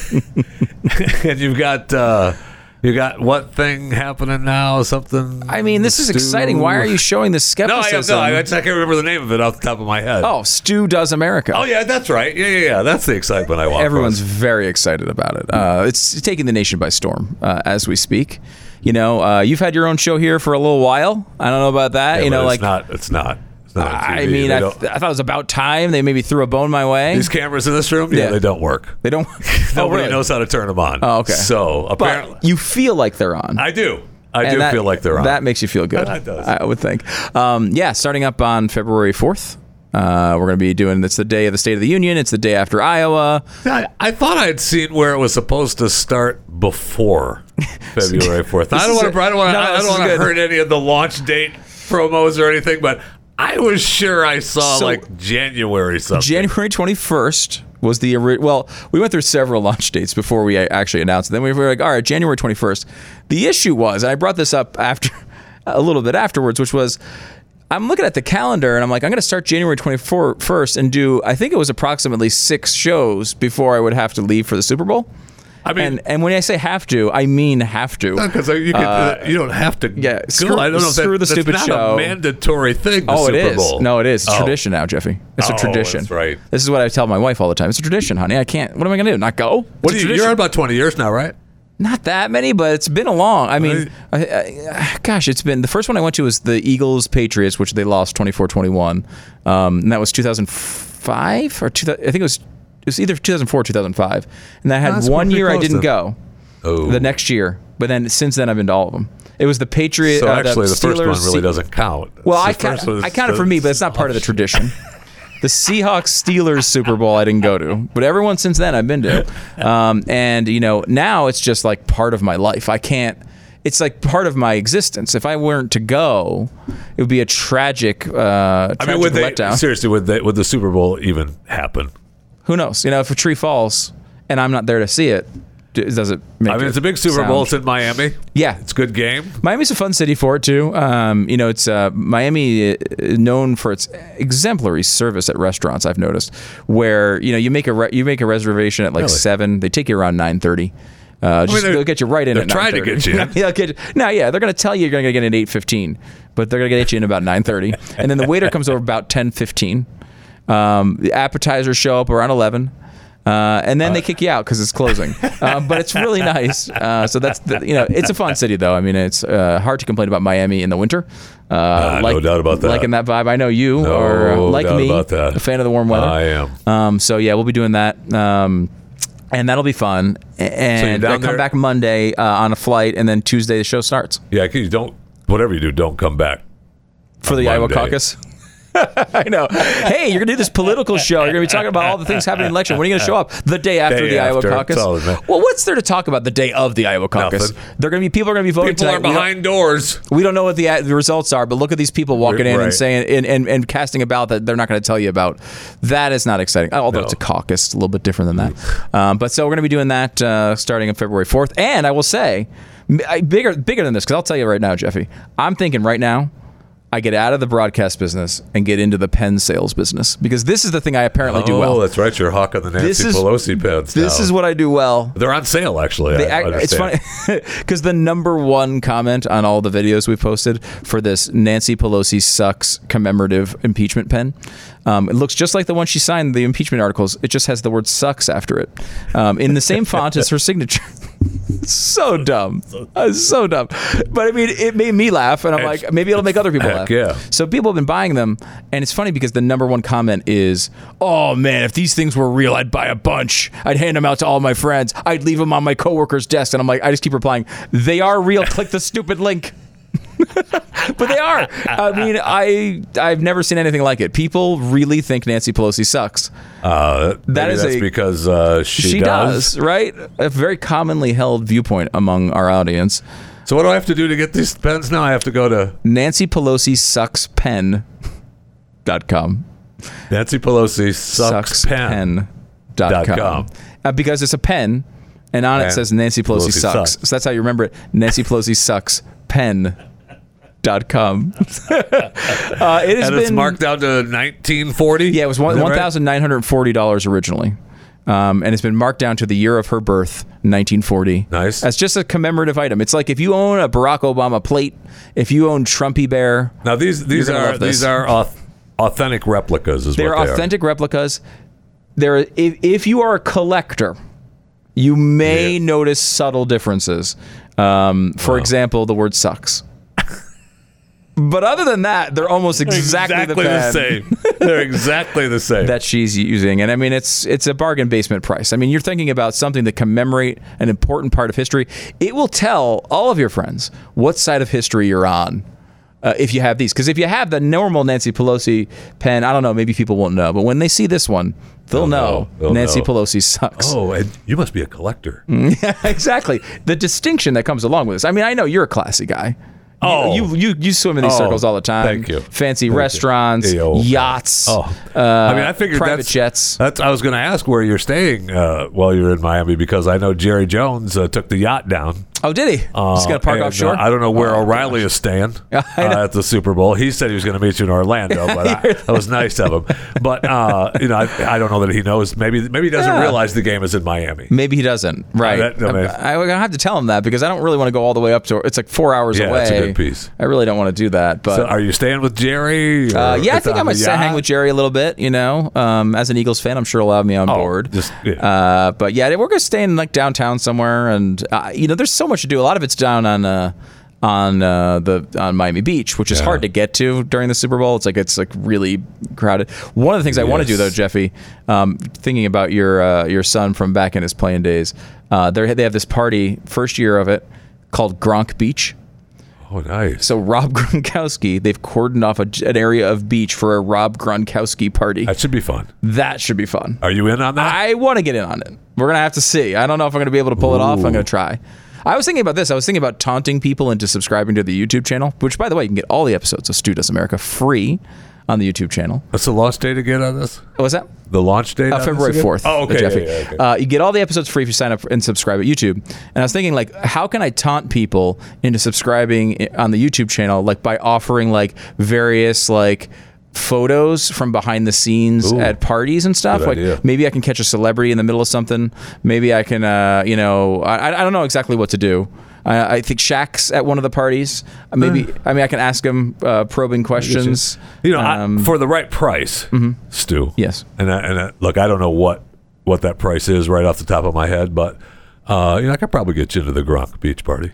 and you've got uh, you got what thing happening now? Something. I mean, this is Stu- exciting. Why are you showing this No, I, skepticism? no, I, I can't remember the name of it off the top of my head. oh, Stu Does America. Oh, yeah, that's right. Yeah, yeah, yeah. That's the excitement I want. Everyone's very excited about it. Uh, it's taking the nation by storm uh, as we speak. You know, uh, you've had your own show here for a little while. I don't know about that. Yeah, you know, but like it's not. It's not. It's not on T V. I mean, They I, don't- th- I thought it was about time they maybe threw a bone my way. These cameras in this room, yeah, Yeah. they don't work. They don't. Nobody oh, really? knows how to turn them on. Oh, okay. So apparently, But you feel like they're on. I do. I And do that- feel like they're on. That makes you feel good. That does. I would think. Um, yeah, starting up on February fourth. Uh, we're going to be doing. It's the day of the State of the Union. It's the day after Iowa. I, I thought I had seen where it was supposed to start before February fourth. I don't is want to. a- I don't want no, to. I this don't is want to good. hurt any of the launch date promos or anything, but I was sure I saw So- like January something. January twenty-first was the ori- well. We went through several launch dates before we actually announced it. Then we were like, all right, January twenty-first. The issue was, and I brought this up after a little bit afterwards, which was. I'm looking at the calendar and I'm like, I'm going to start January twenty-first and do, I think it was approximately six shows before I would have to leave for the Super Bowl. I mean, And and when I say have to, I mean have to. because you, can, uh, you don't have to. yeah, go. screw- I don't know if screw that, the stupid that's show. not a mandatory thing. The Oh, Super it is. Bowl. No, it is. It's Oh. tradition now, Jeffy. It's Oh, a tradition. that's right. This is what I tell my wife all the time. It's a tradition, honey. I can't. What am I going to do? Not go? It's What a do you, tradition. you're on about twenty years now, right? Not that many, but it's been a long. I mean, I, I, gosh, it's been. The first one I went to was the Eagles Patriots, which they lost twenty-four twenty-one. Um, and that was two thousand five or two, I think it was. It was either two thousand four or two thousand five. And I had That's one pretty year I close didn't then. go. Oh. The next year, but then since then I've been to all of them. It was the Patriots. So uh, actually, the, first Steelers, one really Se- doesn't count. Well, The I first count, one I is count it for me, but it's not part of the tradition. The Seahawks Steelers Super Bowl I didn't go to, but everyone since then I've been to. Um, and you know, now it's just like part of my life. I can't. It's like part of my existence. If I weren't to go, it would be a tragic, uh, tragic I mean, would they letdown. seriously? Would they, would the Super Bowl even happen? Who knows? You know, if a tree falls and I'm not there to see it, d- does it make I mean, it it's a big Super sound- Bowl. It's in Miami. Yeah. It's a good game. Miami's a fun city for it too. Um, you know, it's uh, Miami uh, known for its exemplary service at restaurants. I've noticed, where you know you make a re- you make a reservation at like Really? seven, they take you around nine thirty. Uh, just, they're- they'll get you right in they're at trying to nine thirty. get you in. Yeah, they'll get you- no, yeah, they're going to tell you you're going to get in at eight fifteen, but they're going to get you in about nine thirty, and then the waiter comes over about ten fifteen. Um, the appetizers show up around eleven. Uh, and then they kick you out because it's closing. Uh, but it's really nice. Uh, so that's the, you know, it's a fun city though. I mean, it's uh, hard to complain about Miami in the winter. Uh, Uh, no doubt about that. Liking that vibe. I know you No are uh, like doubt me, about that. a fan of the warm weather. I am. Um, so yeah, we'll be doing that. Um, and that'll be fun. A- And down I come there? back Monday uh, on a flight, and then Tuesday the show starts Yeah, 'cause you don't. Whatever you do, don't come back for the on Iowa Monday. caucus. I know. Hey, you're gonna do this political show. You're gonna be talking about all the things happening in the election. When are you gonna show up? The day after Day the Iowa after. caucus. It's always, man. Well, what's there to talk about the day of the Iowa caucus? Nothing. They're gonna be people are gonna be voting People tonight. are We don't- behind doors. We don't know what the, the results are, but look at these people walking in and Right. saying and, and, and casting a ballot that they're not going to tell you about. That is not exciting. Although No. it's a caucus, it's a little bit different than that. Um, but so we're going to be doing that uh, starting on February fourth. And I will say, m- I- bigger bigger than this, because I'll tell you right now, Jeffy, I'm thinking right now, I get out of the broadcast business and get into the pen sales business, because this is the thing I apparently oh, do well. that's right. You're hawking the Nancy This is- Pelosi pens This now. is what I do well. They're on sale, actually. They I act, it's understand. funny because the number one comment on all the videos we posted for this Nancy Pelosi sucks commemorative impeachment pen, um, it looks just like the one she signed the impeachment articles. It just has the word sucks after it, um, in the same font as her signature. So dumb, uh, so dumb. But I mean, it made me laugh, and I'm It's- like, maybe it'll make other people heck laugh. yeah. So people have been buying them, and it's funny because the number one comment is, "Oh man, if these things were real, I'd buy a bunch. I'd hand them out to all my friends. I'd leave them on my coworker's desk." And I'm like, I just keep replying, "They are real. Click the stupid link." But they are. I mean, I I've never seen anything like it. People really think Nancy Pelosi sucks. Uh, That maybe is that's a- because uh, she, She does, right? A very commonly held viewpoint among our audience. So what do I have to do to get these pens now? I have to go to Nancy Pelosi sucks pen dot com. Nancy Pelosi sucks pen. dot dot com. com. Uh, because it's a pen, and on it And says Nancy Pelosi, Pelosi sucks. sucks. So that's how you remember it. Nancy Pelosi sucks pen dot com. uh, it has And it's been marked down to nineteen forty. Yeah, it was one thousand nine hundred forty dollars originally. Um, and it's been marked down to the year of her birth, nineteen forty. Nice. That's just a commemorative item. It's like if you own a Barack Obama plate, if you own Trumpy Bear. Now these these You're gonna are love this. these are auth- authentic replicas. Is They're what they authentic replicas. They're if, if you are a collector, you may Yeah. notice subtle differences. Um, for Wow. example, the word sucks. But other than that, they're almost are. exactly, Exactly the, the pen same. They're exactly the same. that she's using. And I mean, it's it's a bargain basement price. I mean, you're thinking about something that commemorate an important part of history. It will tell all of your friends what side of history you're on. Uh, if you have these, because if you have the normal Nancy Pelosi pen, I don't know, maybe people won't know, but when they see this one, they'll, They'll know, know. They'll Nancy know. Pelosi sucks. oh, and you must be a collector. Yeah, exactly. The distinction that comes along with this. I mean, I know you're a classy guy. You- Oh. you you, you swim in these Oh, circles all the time. thank you. Fancy Thank you. restaurants, Yo. yachts. Oh, uh, I mean, I figured private that's, jets. That's. I was going to ask where you're staying uh, while you're in Miami, because I know Jerry Jones uh, took the yacht down. Oh, did he? Uh, He's gonna park and, offshore. uh, I don't know where Oh, O'Reilly is staying I uh, know. at the Super Bowl. He said he was going to meet you in Orlando, but I, that was nice of him. But uh, you know, I, I don't know that he knows. Maybe maybe he doesn't Yeah. realize the game is in Miami. Maybe he doesn't. Right. that- I mean- I, I have to tell him that because I don't really want to go all the way up to. It's like four hours Yeah, away. it's a good piece. I really don't want to do that. But So, are you staying with Jerry? or Uh, yeah, I it's think I on might the stay hang yacht? with Jerry a little bit. You know, um, as an Eagles fan, I'm sure he'll have me on Oh, board. just- yeah. uh, but yeah, we're gonna stay in like downtown somewhere, and uh, you know, there's so much to do. A lot of it's down on uh, on uh, the on Miami Beach, which is Yeah. hard to get to during the Super Bowl. It's like it's like really crowded. One of the things I want to do Yes. though, Jeffy, um, thinking about your uh, your son from back in his playing days, uh, they they have this party first year of it called Gronk Beach. Oh, nice. So Rob Gronkowski, they've cordoned off a, an area of beach for a Rob Gronkowski party. That should be fun. That should be fun. Are you in on that? I want to get in on it. We're going to have to see. I don't know if I'm going to be able to pull it off. I'm going to try. I was thinking about this. I was thinking about taunting people into subscribing to the YouTube channel, which, by the way, you can get all the episodes of Stu Does America free on the YouTube channel. What's the launch date again on this? What's that? The launch date? Uh, on this February again? fourth. Oh, okay. Jeffy. Yeah, yeah, okay. Uh, you get all the episodes free if you sign up and subscribe at YouTube. And I was thinking, like, how can I taunt people into subscribing i- on the YouTube channel, like by offering like various like photos from behind the scenes Ooh. at parties and stuff. Good Like idea. maybe I can catch a celebrity in the middle of something. Maybe I can, uh, you know, I, I don't know exactly what to do. I, I think Shaq's at one of the parties. Uh, Maybe I mean I can ask him uh, probing questions. You know, Um, I, for the right price, Stu. Yes. And I, and I, look, I don't know what what that price is right off the top of my head, but uh, you know, I could probably get you into the Gronk Beach party.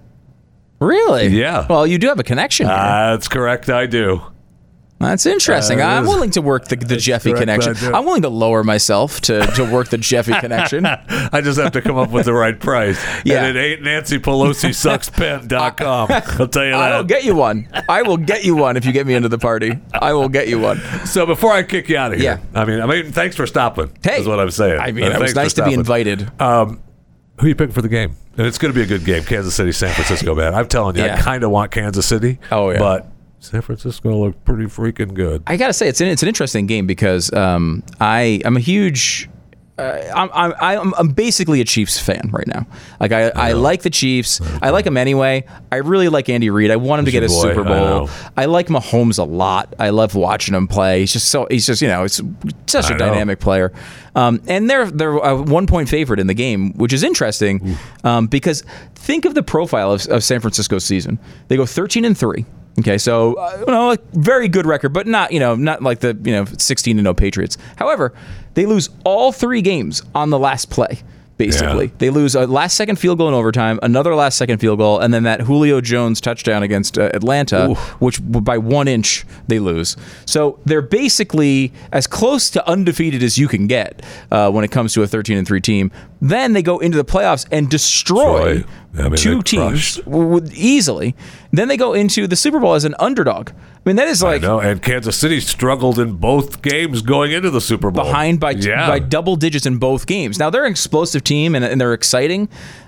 Really? Yeah. Well, you do have a connection here. That's correct. I do. That's interesting. Uh, I'm it is- willing to work the, the Jeffy correct, connection. I do. I'm willing to lower myself to, to work the Jeffy connection. I just have to come up with the right price. Yeah. And it ain't Nancy Pelosi sucks pen dot com. I'll tell you that. I will get you one. I will get you one if you get me into the party. I will get you one. So before I kick you out of here, Yeah. I mean, I mean, thanks for stopping. Hey, is what I'm saying. I mean, Uh, it was thanks for nice to be stopping. invited. Um, who you picking for the game? And it's going to be a good game. Kansas City, San Francisco, man. I'm telling you, Yeah. I kind of want Kansas City. Oh, yeah. But San Francisco look pretty freaking good. I gotta say, it's an it's an interesting game because um, I I'm a huge I'm, I'm I'm I'm basically a Chiefs fan right now. Like I, I, I like the Chiefs. I like them anyway. I really like Andy Reid. I want him to get a boy. Super Bowl. I, I like Mahomes a lot. I love watching him play. He's just so he's just you know it's such a I dynamic know. player. Um, and they're they're a one point favorite in the game, which is interesting um, because think of the profile of, of San Francisco's season. They go thirteen and three. Okay, so uh, you know, a very good record, but not you know not like the you know sixteen and no Patriots. However, they lose all three games on the last play. Basically, Yeah. they lose a last second field goal in overtime, another last second field goal, and then that Julio Jones touchdown against uh, Atlanta, Ooh. which by one inch they lose. So they're basically as close to undefeated as you can get uh, when it comes to a thirteen and three team. Then they go into the playoffs and destroy Destroy. I mean, two they teams crushed. w- w- easily. Then they go into the Super Bowl as an underdog. I mean, that is like I know, and Kansas City struggled in both games going into the Super Bowl. behind by yeah. by double digits in both games. Now they're an explosive team and, and they're exciting.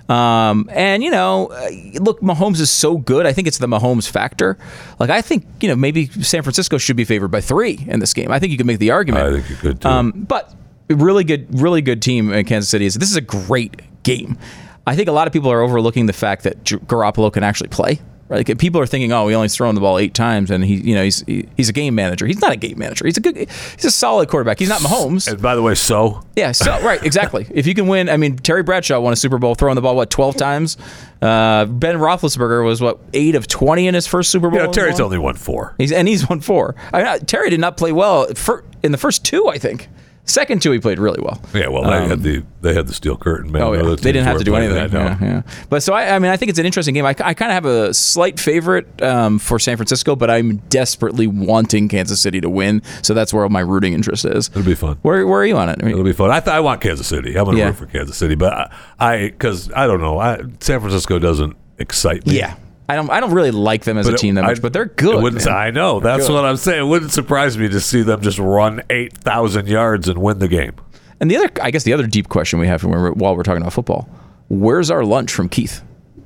Um, and you know, uh, look, Mahomes is so good. I think it's the Mahomes factor. Like I think you know maybe San Francisco should be favored by three in this game. I think you could make the argument. I think you could too. Um, but really good, really good team in Kansas City. Is this is a great game. I think a lot of people are overlooking the fact that G- Garoppolo can actually play. Right? Like, people are thinking, oh, he only thrown the ball eight times, and he, you know, he's he, he's a game manager. He's not a game manager. He's a good, he's a solid quarterback. He's not Mahomes. And by the way, so Yeah, so right, exactly. If you can win, I mean, Terry Bradshaw won a Super Bowl throwing the ball what twelve times. Uh, Ben Roethlisberger was what eight of twenty in his first Super Bowl. you know, Terry's won? only won four. He's and he's won four. I mean, Terry did not play well for, in the first two, I think. Second two, he played really well. Yeah, well, they had the they had the steel curtain. Man, Oh, yeah. Other They didn't teams have to do weren't anything. playing that, no. Yeah, yeah. But so, I, I mean, I think it's an interesting game. I, I kind of have a slight favorite um, for San Francisco, but I'm desperately wanting Kansas City to win. So that's where my rooting interest is. It'll be fun. Where, where are you on it? I mean, It'll be fun. I th- I want Kansas City. I'm going to Yeah. root for Kansas City, but I because I, I don't know. I, San Francisco doesn't excite me. yeah. I don't. I don't really like them as a But it- team that much, I- but they're it good. wouldn't- man. I know. That's good. what I'm saying. It wouldn't surprise me to see them just run eight thousand yards and win the game. And the other, I guess, the other deep question we have when we're, while we're talking about football: where's our lunch from Keith?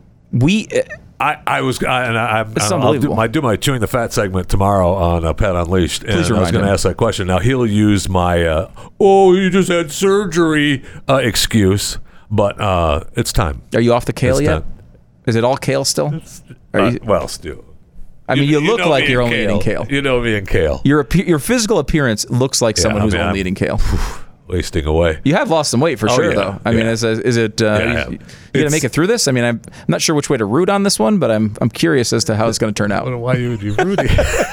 We. Uh, I, I was I, and I, I'm, It's I'll do unbelievable. my do my chewing the fat segment tomorrow on uh, Pat Unleashed, and Please I was remind going to him. ask that question. Now he'll use my uh, "oh, you just had surgery" uh, excuse, but uh, it's time. are you off the kale It's yet? time. Is it all kale still? Are Uh, you, well, still, I mean, you, look know like me you're and only eating kale. You know me and kale Your appe- your physical appearance looks like someone I who's mean, only I'm- eating kale. wasting away. You have lost some weight for Oh, sure, yeah, though. I mean, yeah. is, is it? Uh, Yeah, I you, have. you gonna It's- make it through this? I mean, I'm, I'm not sure which way to root on this one, but I'm I'm curious as to how it's going to turn out. Why you would you Rudy?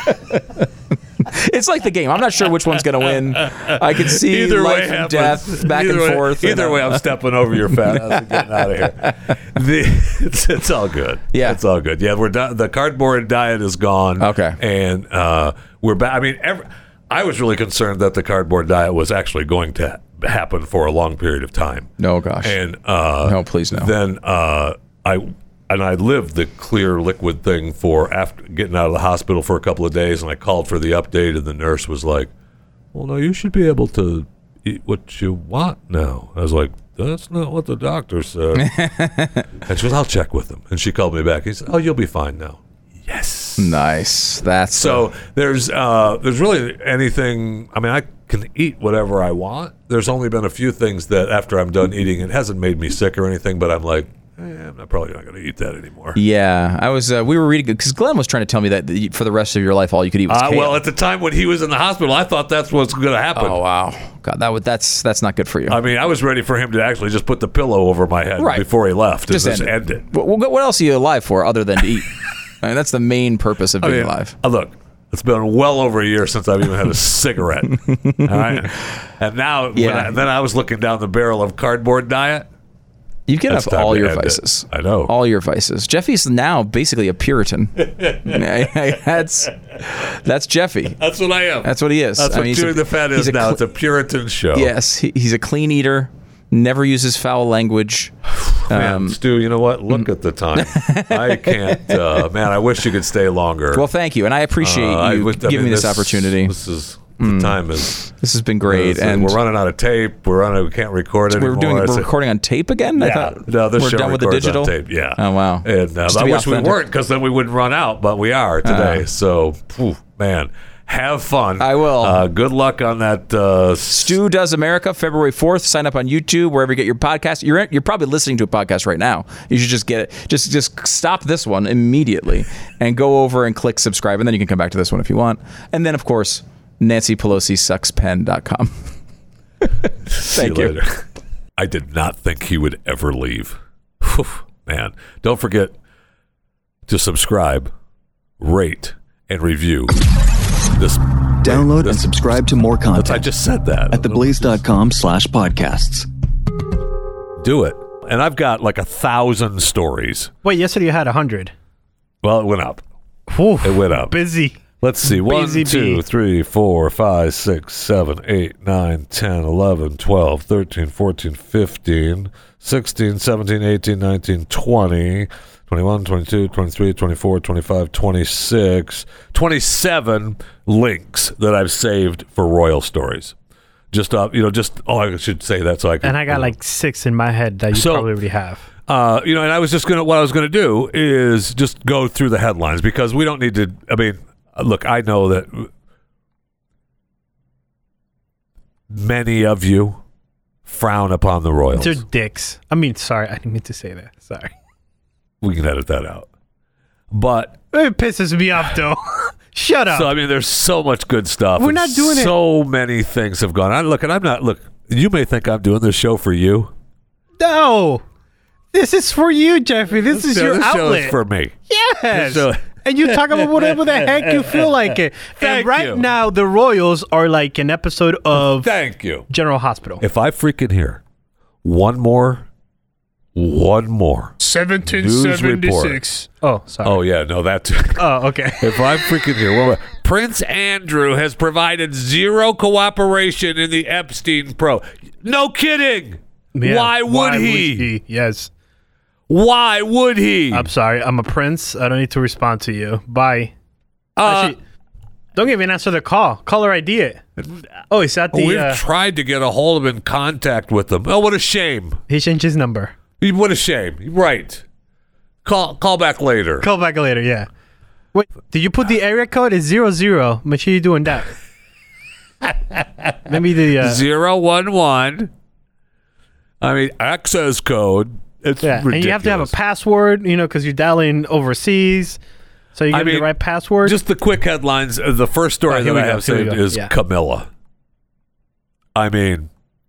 It's like the game. I'm not sure which one's going to win. I can see Either life way and happens. death back either and way, forth. Either and, way, uh, I'm stepping over your fat ass and getting out of here. The, it's, it's all good. Yeah. it's all good. Yeah, we're done. The cardboard diet is gone. Okay. and uh, we're back. I mean, every, I was really concerned that the cardboard diet was actually going to happen for a long period of time. no, gosh. And uh, No, please no. Then uh, I and I lived the clear liquid thing for after getting out of the hospital for a couple of days, and I called for the update, and the nurse was like, "Well, no, you should be able to eat what you want now." I was like, "That's not what the doctor said." And she goes, "I'll check with him." And she called me back. He said, "Oh, you'll be fine now." Yes. Nice. That's So there's uh, there's really anything. I mean, I can eat whatever I want. There's only been a few things that after I'm done eating, it hasn't made me sick or anything. But I'm like, eh, I'm not, probably not going to eat that anymore. Yeah, I was. Uh, we were reading because Glenn was trying to tell me that the- for the rest of your life, all you could eat was Uh, kale. well, at the time when he was in the hospital, I thought that's what's going to happen. oh wow, God, that would that's that's not good for you. I mean, I was ready for him to actually just put the pillow over my head Right. before he left Just and just end end it. it. What, what else are you alive for other than to eat? I mean, that's the main purpose of I being mean, alive. uh, look, it's been well over a year since I've even had a cigarette. All right, and now when Yeah. I, then I was looking down the barrel of cardboard diet. You've given That's up time all to your end it. vices. I know. all your vices. Jeffy's now basically a Puritan. that's that's Jeffy. That's what I am. That's what he is. That's I what mean, he's Chewing a- the Fat he's is a now. cl- It's a Puritan show. Yes, he, he's a clean eater. Never uses foul language. Man, Um, Stu, you know what? Look at the time. I can't. Uh, man, I wish you could stay longer. well, thank you, and I appreciate Uh, I you would- I giving mean, me this, opportunity. This is the time is. This has been great, it's like and we're running out of tape. We're running. We can't record we're anymore. doing It's we're a- recording on tape again. I Yeah, thought no, this we're show done with the records on digital tape, yeah. Oh wow. And uh, Just to I be wish we authentic. weren't, because then we wouldn't run out. But we are today. Uh-huh. So, phew, man. Have fun. I will. Uh, good luck on that. Uh, Stu Does America, February fourth. Sign up on YouTube, wherever you get your podcast. You're you're probably listening to a podcast right now. You should just get it. Just just stop this one immediately and go over and click subscribe, and then you can come back to this one if you want. And then, of course, Nancy Pelosi Sucks Pen dot com. Thank you. you. I did not think he would ever leave. Whew, man, don't forget to subscribe, rate, and review this. Download this, and subscribe to more content I just said that. at theblaze.com slash podcasts. Do it. And I've got like a thousand stories. Wait, yesterday you had a hundred. Well, it went up. Whew, It went up. busy. Let's see. One, Busy two, bee. three, four, five, six, seven, eight, nine, ten, eleven, twelve, thirteen, fourteen, fifteen, sixteen, seventeen, eighteen, nineteen, twenty, twenty-one, twenty-two, twenty-three, twenty-four, twenty-five, twenty-six, twenty-seven links that I've saved for Royal Stories. Just up, you know, just, oh, I should say that so I can. And I got like six in my head that you So- probably already have. Uh, you know, and I was just gonna. What I was gonna do is just go through the headlines because we don't need to. I mean, look, I know that many of you frown upon the Royals. They're dicks. I mean, sorry, I didn't mean to say that. Sorry. We can edit that out. But It pisses me off though. Shut up. so I mean, there's so much good stuff. We're and not doing it. So many things have gone on. Look, and I'm not. Look, you may think I'm doing this show for you. No. This is for you, Jeffrey. This is No, your this show outlet. is for me. Yes. So- And you talk about whatever the heck you feel like it. Thank and right you. now, the Royals are like an episode of Thank you. General Hospital. If I freaking hear one more, one more. seventeen seventy-six. Oh, sorry. Oh yeah, no, that too. Oh, okay. If I'm freaking here, well, Prince Andrew has provided zero cooperation in the Epstein probe. No kidding. Yeah, Why would he? he? Yes. Why would he? I'm sorry. I'm a prince. I don't need to respond to you. Bye. Uh, Actually, don't even answer the call. Caller I D it. Oh, is that the... We've Uh, tried to get a hold of him, in contact with him. Oh, what a shame. he changed his number. What a shame. Right. Call call back later. Call back later, yeah. Wait, did you put the area code? It's zero zero. Make sure you're doing that. Maybe the... Uh, Zero one one. I mean, access code. It's yeah, ridiculous. and you have to have a password, you know, because you're dialing overseas. So you I give mean, the right password. Just the quick headlines. Uh, The first story Oh, here that we I go, have here we saved go. is Yeah. Camilla. I mean,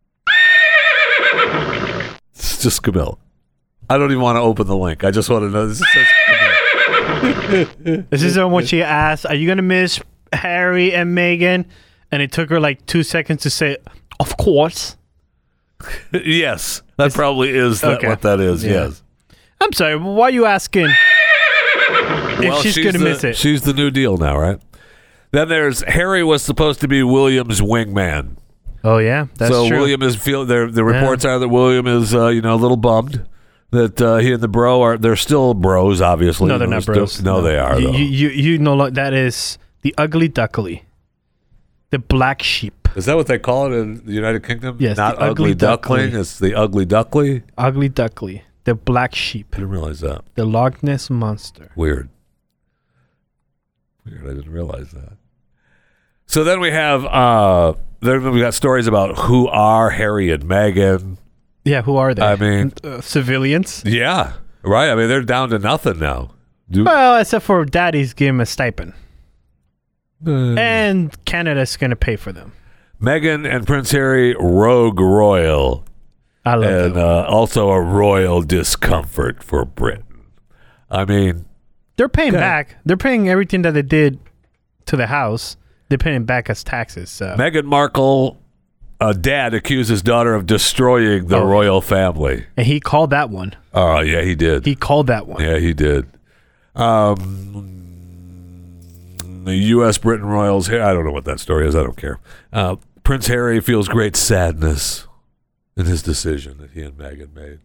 it's just Camilla. I don't even want to open the link. I just want to know. This says Camilla. This is the one she asked, are you going to miss Harry and Meghan? And it took her like two seconds to say, of course. Yes, that probably is that Okay. what that is. Yeah. Yes. I'm sorry, why are you asking if Well, she's, going to the- miss it? She's the new deal now, right? Then there's Harry was supposed to be William's wingman. Oh, yeah, that's so true. William is feel there. The reports are that William is uh, you know a little bummed that uh, he and the bro are they're still bros. Obviously, no, they're They're not still- bros. no, they are. You, though. you, you, you know, like, that is the ugly duckly. The black sheep. Is that what they call it in the United Kingdom? Yes, not the ugly ugly duckling. duckling. It's the ugly duckly. Ugly duckly. The black sheep. I didn't realize that. The Loch Ness monster. Weird. Weird. I didn't realize that. So then we have uh then we got stories about who are Harry and Meghan. Yeah, who are they? I mean- uh, civilians. Yeah, right. I mean, they're down to nothing now. Do, Well, except for daddy's give him a stipend. uh, And Canada's going to pay for them. Meghan and Prince Harry, rogue royal, I love and them. uh, also a royal discomfort for Britain. I mean, They're paying okay. back. They're paying everything that they did to the house. They're paying back as taxes. So. Meghan Markle, a dad accuses daughter of destroying the Oh. royal family. And he called that one. Oh, yeah, he did. He called that one. Yeah, he did. Um, the U S Britain Royals. I don't know what that story is. I don't care. Uh, Prince Harry feels great sadness in his decision that he and Meghan made.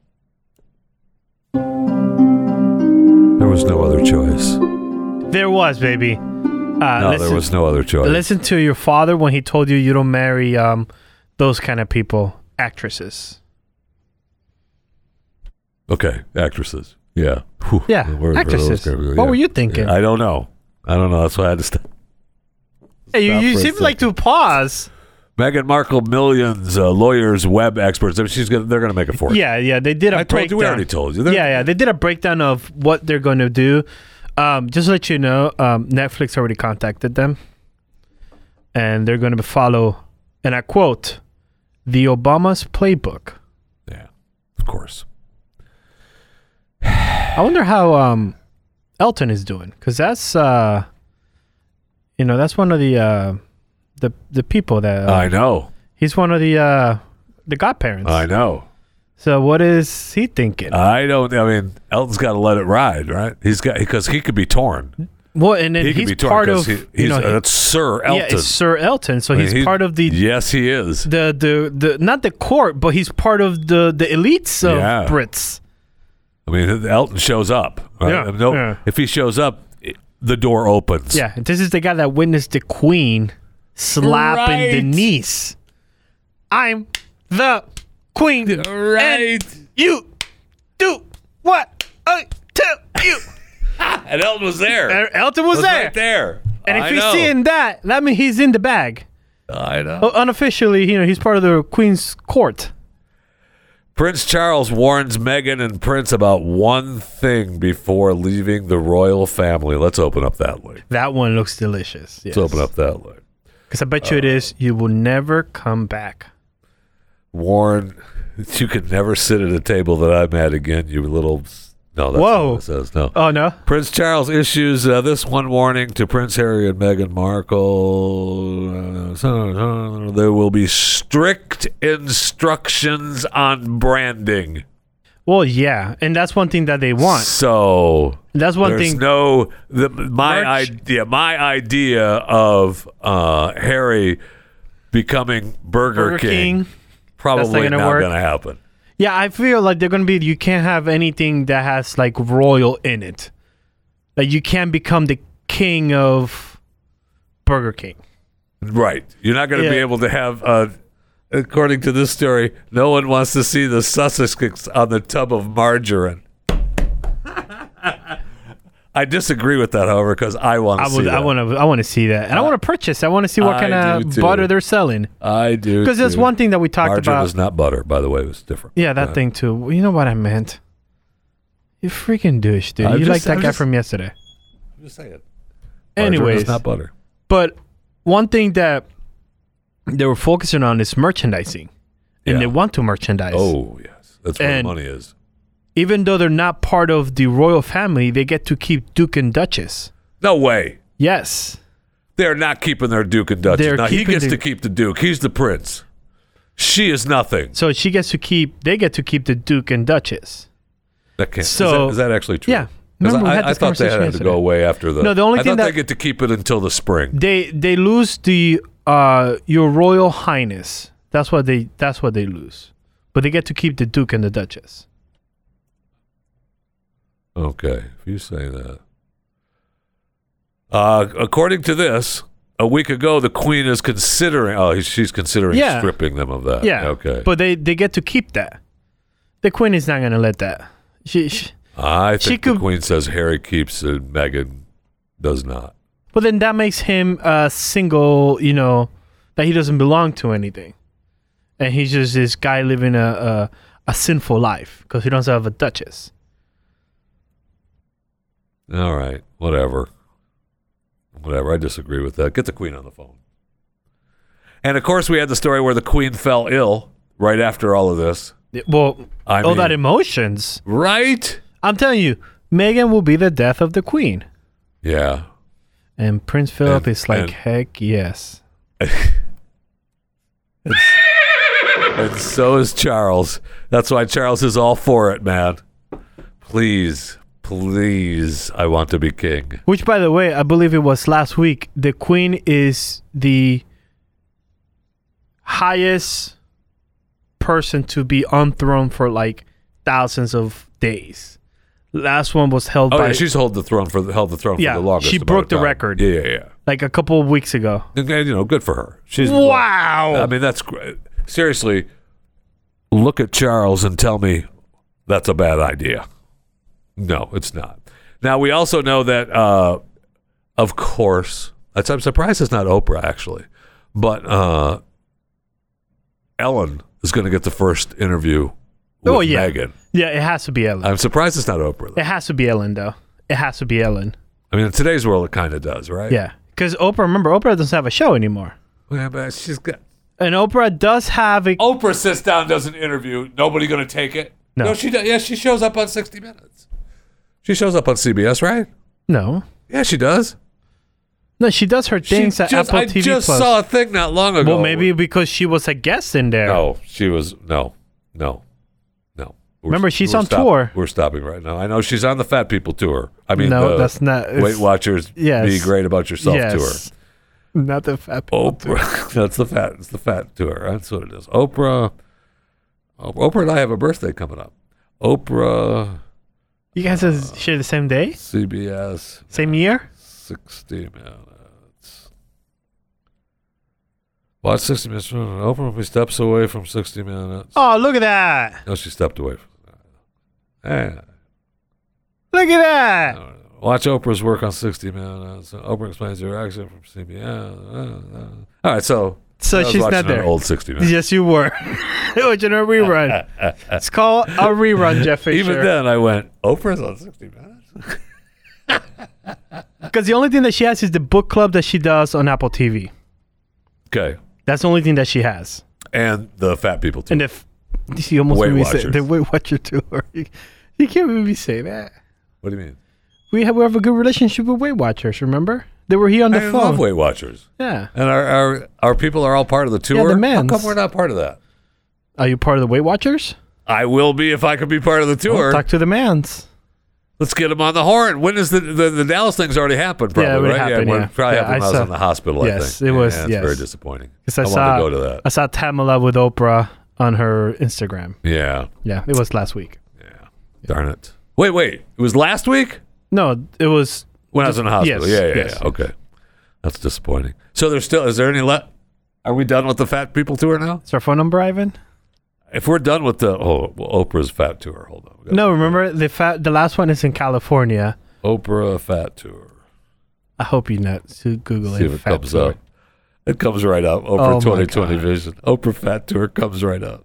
There was no other choice. There was, baby. Uh, No, listen, there was no other choice. listen to your father when he told you you don't marry um, those kind of people, actresses. Okay, actresses. Yeah. Whew. Yeah, The word for actresses. those kind of- What yeah. were you thinking? Yeah, I don't know. I don't know. That's why I had to stop. Hey, you, Stop you for a seem like to pause. Meghan Markle, millions, uh, lawyers, web experts. I mean, she's gonna. They're gonna make a fortune. Yeah, yeah, they did a I told you. breakdown. We already told you. They're- Yeah, yeah, they did a breakdown of what they're going to do. Um, just to let you know, um, Netflix already contacted them, and they're going to follow, and I quote, the Obama's playbook. Yeah, of course. I wonder how um, Elton is doing, because that's, uh, you know, that's one of the uh, the the people that uh, I know. he's one of the uh, the godparents. I know. So what is he thinking? I don't. I mean, Elton's got to let it ride, right? He's got because he could be torn. Well, and then He could he's be torn part 'cause of he, you he's know, uh, it's Sir Elton. yeah, it's Sir Elton. So I mean, he's he- part of the Yes, he is. the the the not the court, but he's part of the the elites of Yeah. Brits. I mean, Elton shows up. Right? Yeah, And no, yeah. If he shows up, it- the door opens. Yeah, this is the guy that witnessed the Queen slapping Right. the niece. I'm the Queen, Right. and you do what I tell you. And Elton was there. And Elton was, was there. right there. And if I he's know. seeing that, that means he's in the bag. I know. Uh, unofficially, you know, he's part of the Queen's court. Prince Charles warns Meghan and Prince about one thing before leaving the royal family. Let's open up that link. That one looks delicious. Yes. Let's open up that link. Because I bet you it is. You will never come back. Warn, you could never sit at a table that I'm at again, you little... No, that's Whoa. not what it says. No. Oh, no? Prince Charles issues uh, this one warning to Prince Harry and Meghan Markle. Uh, there will be strict instructions on branding. Well, yeah. And that's one thing that they want. So That's one there's thing. no the, my Merch. idea. My idea of uh, Harry becoming Burger, Burger King, King. probably That's not not, gonna work. going to happen. Yeah, I feel like they're going to be, you can't have anything that has like royal in it. Like you can't become the king of Burger King. Right. You're not going to be Yeah. able to have, uh, according to this story, no one wants to see the Sussex on the tub of margarine. I disagree with that, however, because I want I to see would, that. I want to, I want to see that, and I want to purchase. I want to see what I kind do of too. butter they're selling. I do. Because there's too. one thing that we talked Margarine about. is not butter, by the way. It was different. Yeah, that Uh, thing too. You know what I meant? You freaking douche, dude. I'm you just- like that I'm guy just- from yesterday. I'm just saying. Margarine Anyways, is not butter. but one thing that they were focusing on is merchandising, and Yeah. they want to merchandise. Oh, yes. That's where And- the money is. Even though they're not part of the royal family, they get to keep Duke and Duchess. No way. Yes. They're not keeping their Duke and Duchess. They're Now, he keeping gets the- to keep the Duke. He's the prince. She is nothing. So she gets to keep, they get to keep the Duke and Duchess. That can't. So- is, that, is that actually true? Yeah. 'Cause Remember, we I, had I this thought they had conversation to yesterday. go away after the. No, the only I thing thought that- they get to keep it until the spring. They they lose the uh your Royal Highness. That's what they that's what they lose. But they get to keep the Duke and the Duchess. Okay, if you say that. Uh, according to this, a week ago, the Queen is considering. Oh, she's considering Yeah. stripping them of that. Yeah. Okay. But they they get to keep that. The Queen is not gonna let that. She, she I think she the could- Queen says Harry keeps and Meghan does not. but then that makes him a single, you know, that he doesn't belong to anything. And he's just this guy living a a, a sinful life because he doesn't have a duchess. All right, whatever. Whatever. I disagree with that. Get the Queen on the phone. And of course, we had the story where the Queen fell ill right after all of this. Well, I all that mean- emotions. Right? I'm telling you, Meghan will be the death of the Queen. Yeah. And Prince Philip And- is like, and- heck yes. And so is Charles. That's why Charles is all for it, man. Please, please, I want to be king. Which, by the way, I believe it was last week. The Queen is the highest person to be on throne for like thousands of days. Last one was held Oh, by yeah, she's held the throne for the, held the throne Yeah, for the longest. she amount broke of the time. record. Yeah, yeah, yeah. like a couple of weeks ago. And, and, you know, good for her. She's Wow. I mean, that's great. Seriously, look at Charles and tell me that's a bad idea. No, it's not. Now, we also know that, uh, of course, That's, I'm surprised it's not Oprah, actually. But uh, Ellen is going to get the first interview with Oh, yeah. Meghan. Yeah, it has to be Ellen. I'm surprised it's not Oprah, though. It has to be Ellen, though. It has to be Ellen. I mean, in today's world, it kind of does, right? Yeah. Because Oprah, remember, Oprah doesn't have a show anymore. Yeah, but she's got... And Oprah does have a... Oprah sits down, does an interview. Nobody going to take it? No. No, she does. Yeah, she shows up on sixty minutes. She shows up on C B S, right? No. Yeah, she does. No, she does her things she at just, Apple I T V just Plus. saw a thing not long ago. Well, maybe because she was a guest in there. No, she was... No, no, no. We're, Remember, she's we're on stop- tour. We're stopping right now. I know she's on the Fat People tour. I mean, No, the that's not- it's- Weight Watchers Yes. Be Great About Yourself yes. tour. Not the fat people. Oprah. That's the fat. It's the fat tour. That's what it is. Oprah. Oprah and I have a birthday coming up. Oprah. You guys uh, share the same day? C B S. Same year? Sixty minutes. Watch sixty minutes. Oprah will be steps away from sixty minutes. Oh, look at that. No, she stepped away from that. Hey, Look at that. watch Oprah's work on sixty minutes. Oprah explains her action from C B S. All right, so So I was she's watching not there. an old sixty minutes. Yes, you were. Watching a rerun. It's called a rerun, Jeff Fisher. Even then, I went, Oprah's on sixty minutes? Because the only thing that she has is the book club that she does on Apple T V. Okay. That's the only thing that she has. And the fat people, too. And if you almost Weight made me say Watchers. the Weight Watcher tour, you, you can't make me say that. What do you mean? We have we have a good relationship with Weight Watchers. Remember, they were here on the I phone. love Weight Watchers. Yeah. And our, our our people are all part of the tour? the How mans. come we're not part of that? Are you part of the Weight Watchers? I will be if I could be part of the tour. Well, talk to the mans. Let's get them on the horn. When is the the, the Dallas thing's already happened? Probably, Yeah, it would right? happen, when- yeah. Probably Yeah, happened when I I was saw- in the hospital. yes, I think. it was, Yeah, it's yes. very disappointing. Because I, I, saw wanted to go to that. I saw Tamala with Oprah on her Instagram. Yeah, Yeah, it was last week. yeah. Darn it. Wait, wait. It was last week No, it was. when I was in the hospital. yes, yeah, yeah, yes. yeah. Okay, that's disappointing. So there's still. Is there any left? Are we done with the Fat People tour now? Is our phone number, Ivan? If we're done with the oh well, Oprah's Fat tour, hold on. We gotta- No, remember the fat. The last one is in California. Oprah Fat tour. I hope you not to Google See it. if it Fat comes tour. up. It comes right up. Oh Oprah my twenty twenty God. Vision. Oprah Fat Tour comes right up.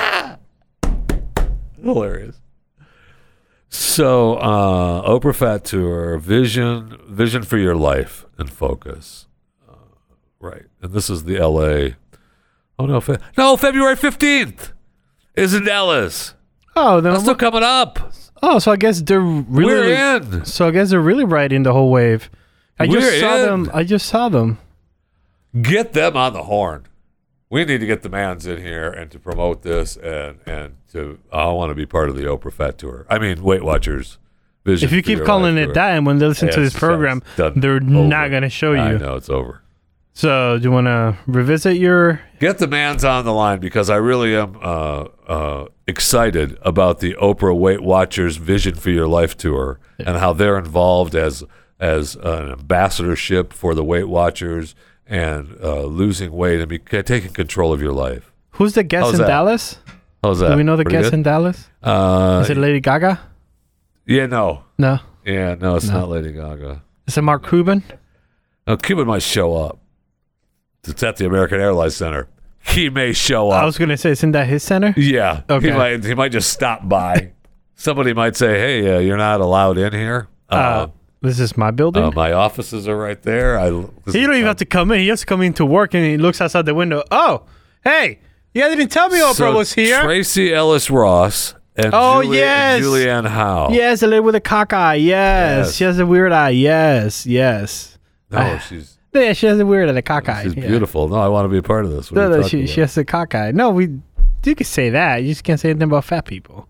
Hilarious. So, uh, Oprah Fat Tour, Vision, Vision for Your Life and Focus. Uh, right. And this is the L A. Oh, no. Fe- no, February fifteenth is in Dallas. Oh, then That's still coming up. oh, so I guess they're really. We're in. So I guess they're really riding the whole wave. I just We're saw in. them. I just saw them. Get them on the horn. We need to get the mans in here and to promote this and and to I want to be part of the Oprah Fat Tour. I mean, Weight Watchers. Vision If you for keep Your calling Life it Tour. that, and when they listen Yeah, to this it's program, done. they're Over. not going to show you. I know it's over. So, do you want to revisit your? Get the mans on the line because I really am uh, uh, excited about the Oprah Weight Watchers Vision for Your Life Tour and how they're involved as as an ambassadorship for the Weight Watchers and uh, losing weight and be, taking control of your life. Who's the guest How's in that? Dallas? How's that? Do we know the Pretty guest good? in Dallas? Uh, Is it Lady Gaga? yeah, no. No. Yeah, no, it's No. not Lady Gaga. Is it Mark Cuban? Now, Cuban might show up. It's at the American Airlines Center. He may show up. I was going to say, isn't that his center? yeah. Okay. He might, he might just stop by. Somebody might say, hey, uh, you're not allowed in here. Uh, Uh, this is my building. uh, my offices are right there. I, he don't even have to come in. He just come into work and he looks outside the window. Oh, hey, you guys didn't tell me Oprah So was here. Tracy Ellis Ross and Oh, Julie, yes. Julianne Howe. Yes, the lady with a cock eye. Yes. Yes. She has a weird eye. Yes, yes. No, Ah. she's Yeah, she has a weird eye, the cock eye. she's yeah. beautiful. No, I want to be a part of this. What No, are you no, talking she, she about? has a cock eye. No, we. You can say that. You just can't say anything about fat people.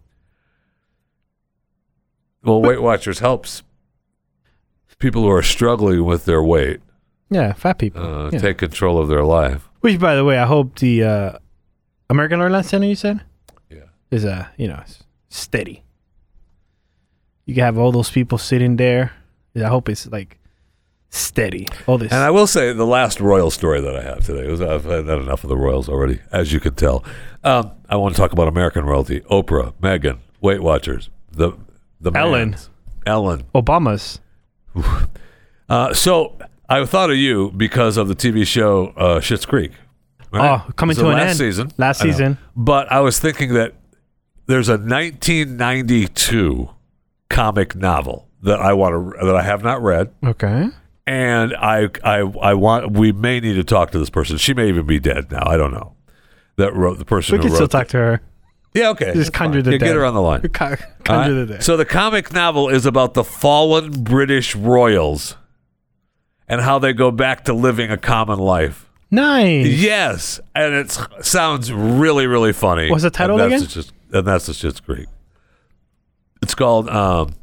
Well, Weight Watchers helps people who are struggling with their weight Yeah, fat people. uh, Yeah. take control of their life. Which, by the way, I hope the uh, American Airlines Center you said Yeah. is uh, you know, s- steady. You can have all those people sitting there. I hope it's like steady. All this. And I will say the last royal story that I have today was I've had enough of the royals already, as you can tell. Um, I want to talk about American royalty: Oprah, Meghan, Weight Watchers, the the Ellen. mans. Ellen. Obama's. Uh, so I thought of you because of the T V show uh, Schitt's Creek. Right? Oh, coming So to an last end. season. Last I know. season. But I was thinking that there's a nineteen ninety-two comic novel that I want to that I have not read, Okay. and I I I want we may need to talk to this person. She may even be dead now. I don't know. That wrote the person We who can wrote still the- talk to her. Yeah, okay. Just that's conjure fine. the Yeah, dead. Get her on the line. Con- All Conjure right? the dead. So the comic novel is about the fallen British royals and how they go back to living a common life. Nice. Yes, and it sounds really, really funny. What's the title and that's again? Just, and that's the Schitt's Creek. It's called um,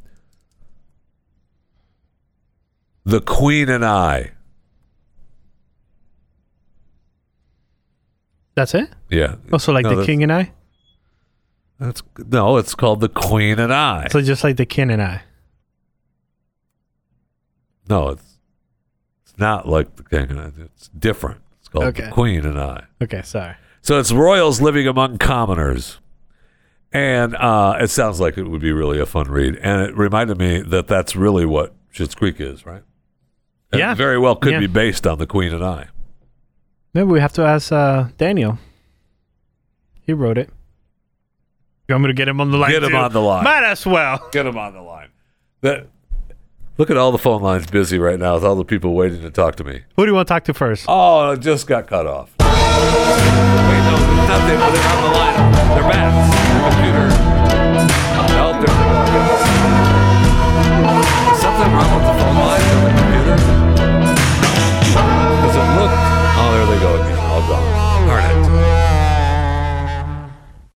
The Queen and I. That's it? Yeah. Also like No, the that's- king and I? That's no, it's called The Queen and I. So just like the king and I. No, it's it's not like the king and I. It's different. It's called Okay. The Queen and I. Okay, sorry. So it's royals living among commoners. And uh, it sounds like it would be really a fun read. And it reminded me that that's really what Schitt's Creek is, right? And Yeah. It very well could Yeah. be based on The Queen and I. Maybe we have to ask uh, Daniel. He wrote it. You want me to get him on the line? Get him too? on the line. Might as well. Get him on the line. That, look at all the phone lines busy right now with all the people waiting to talk to me. Who do you want to talk to first? Oh, it just got cut off. Wait, no, it's not them. They're on the line. They're bats.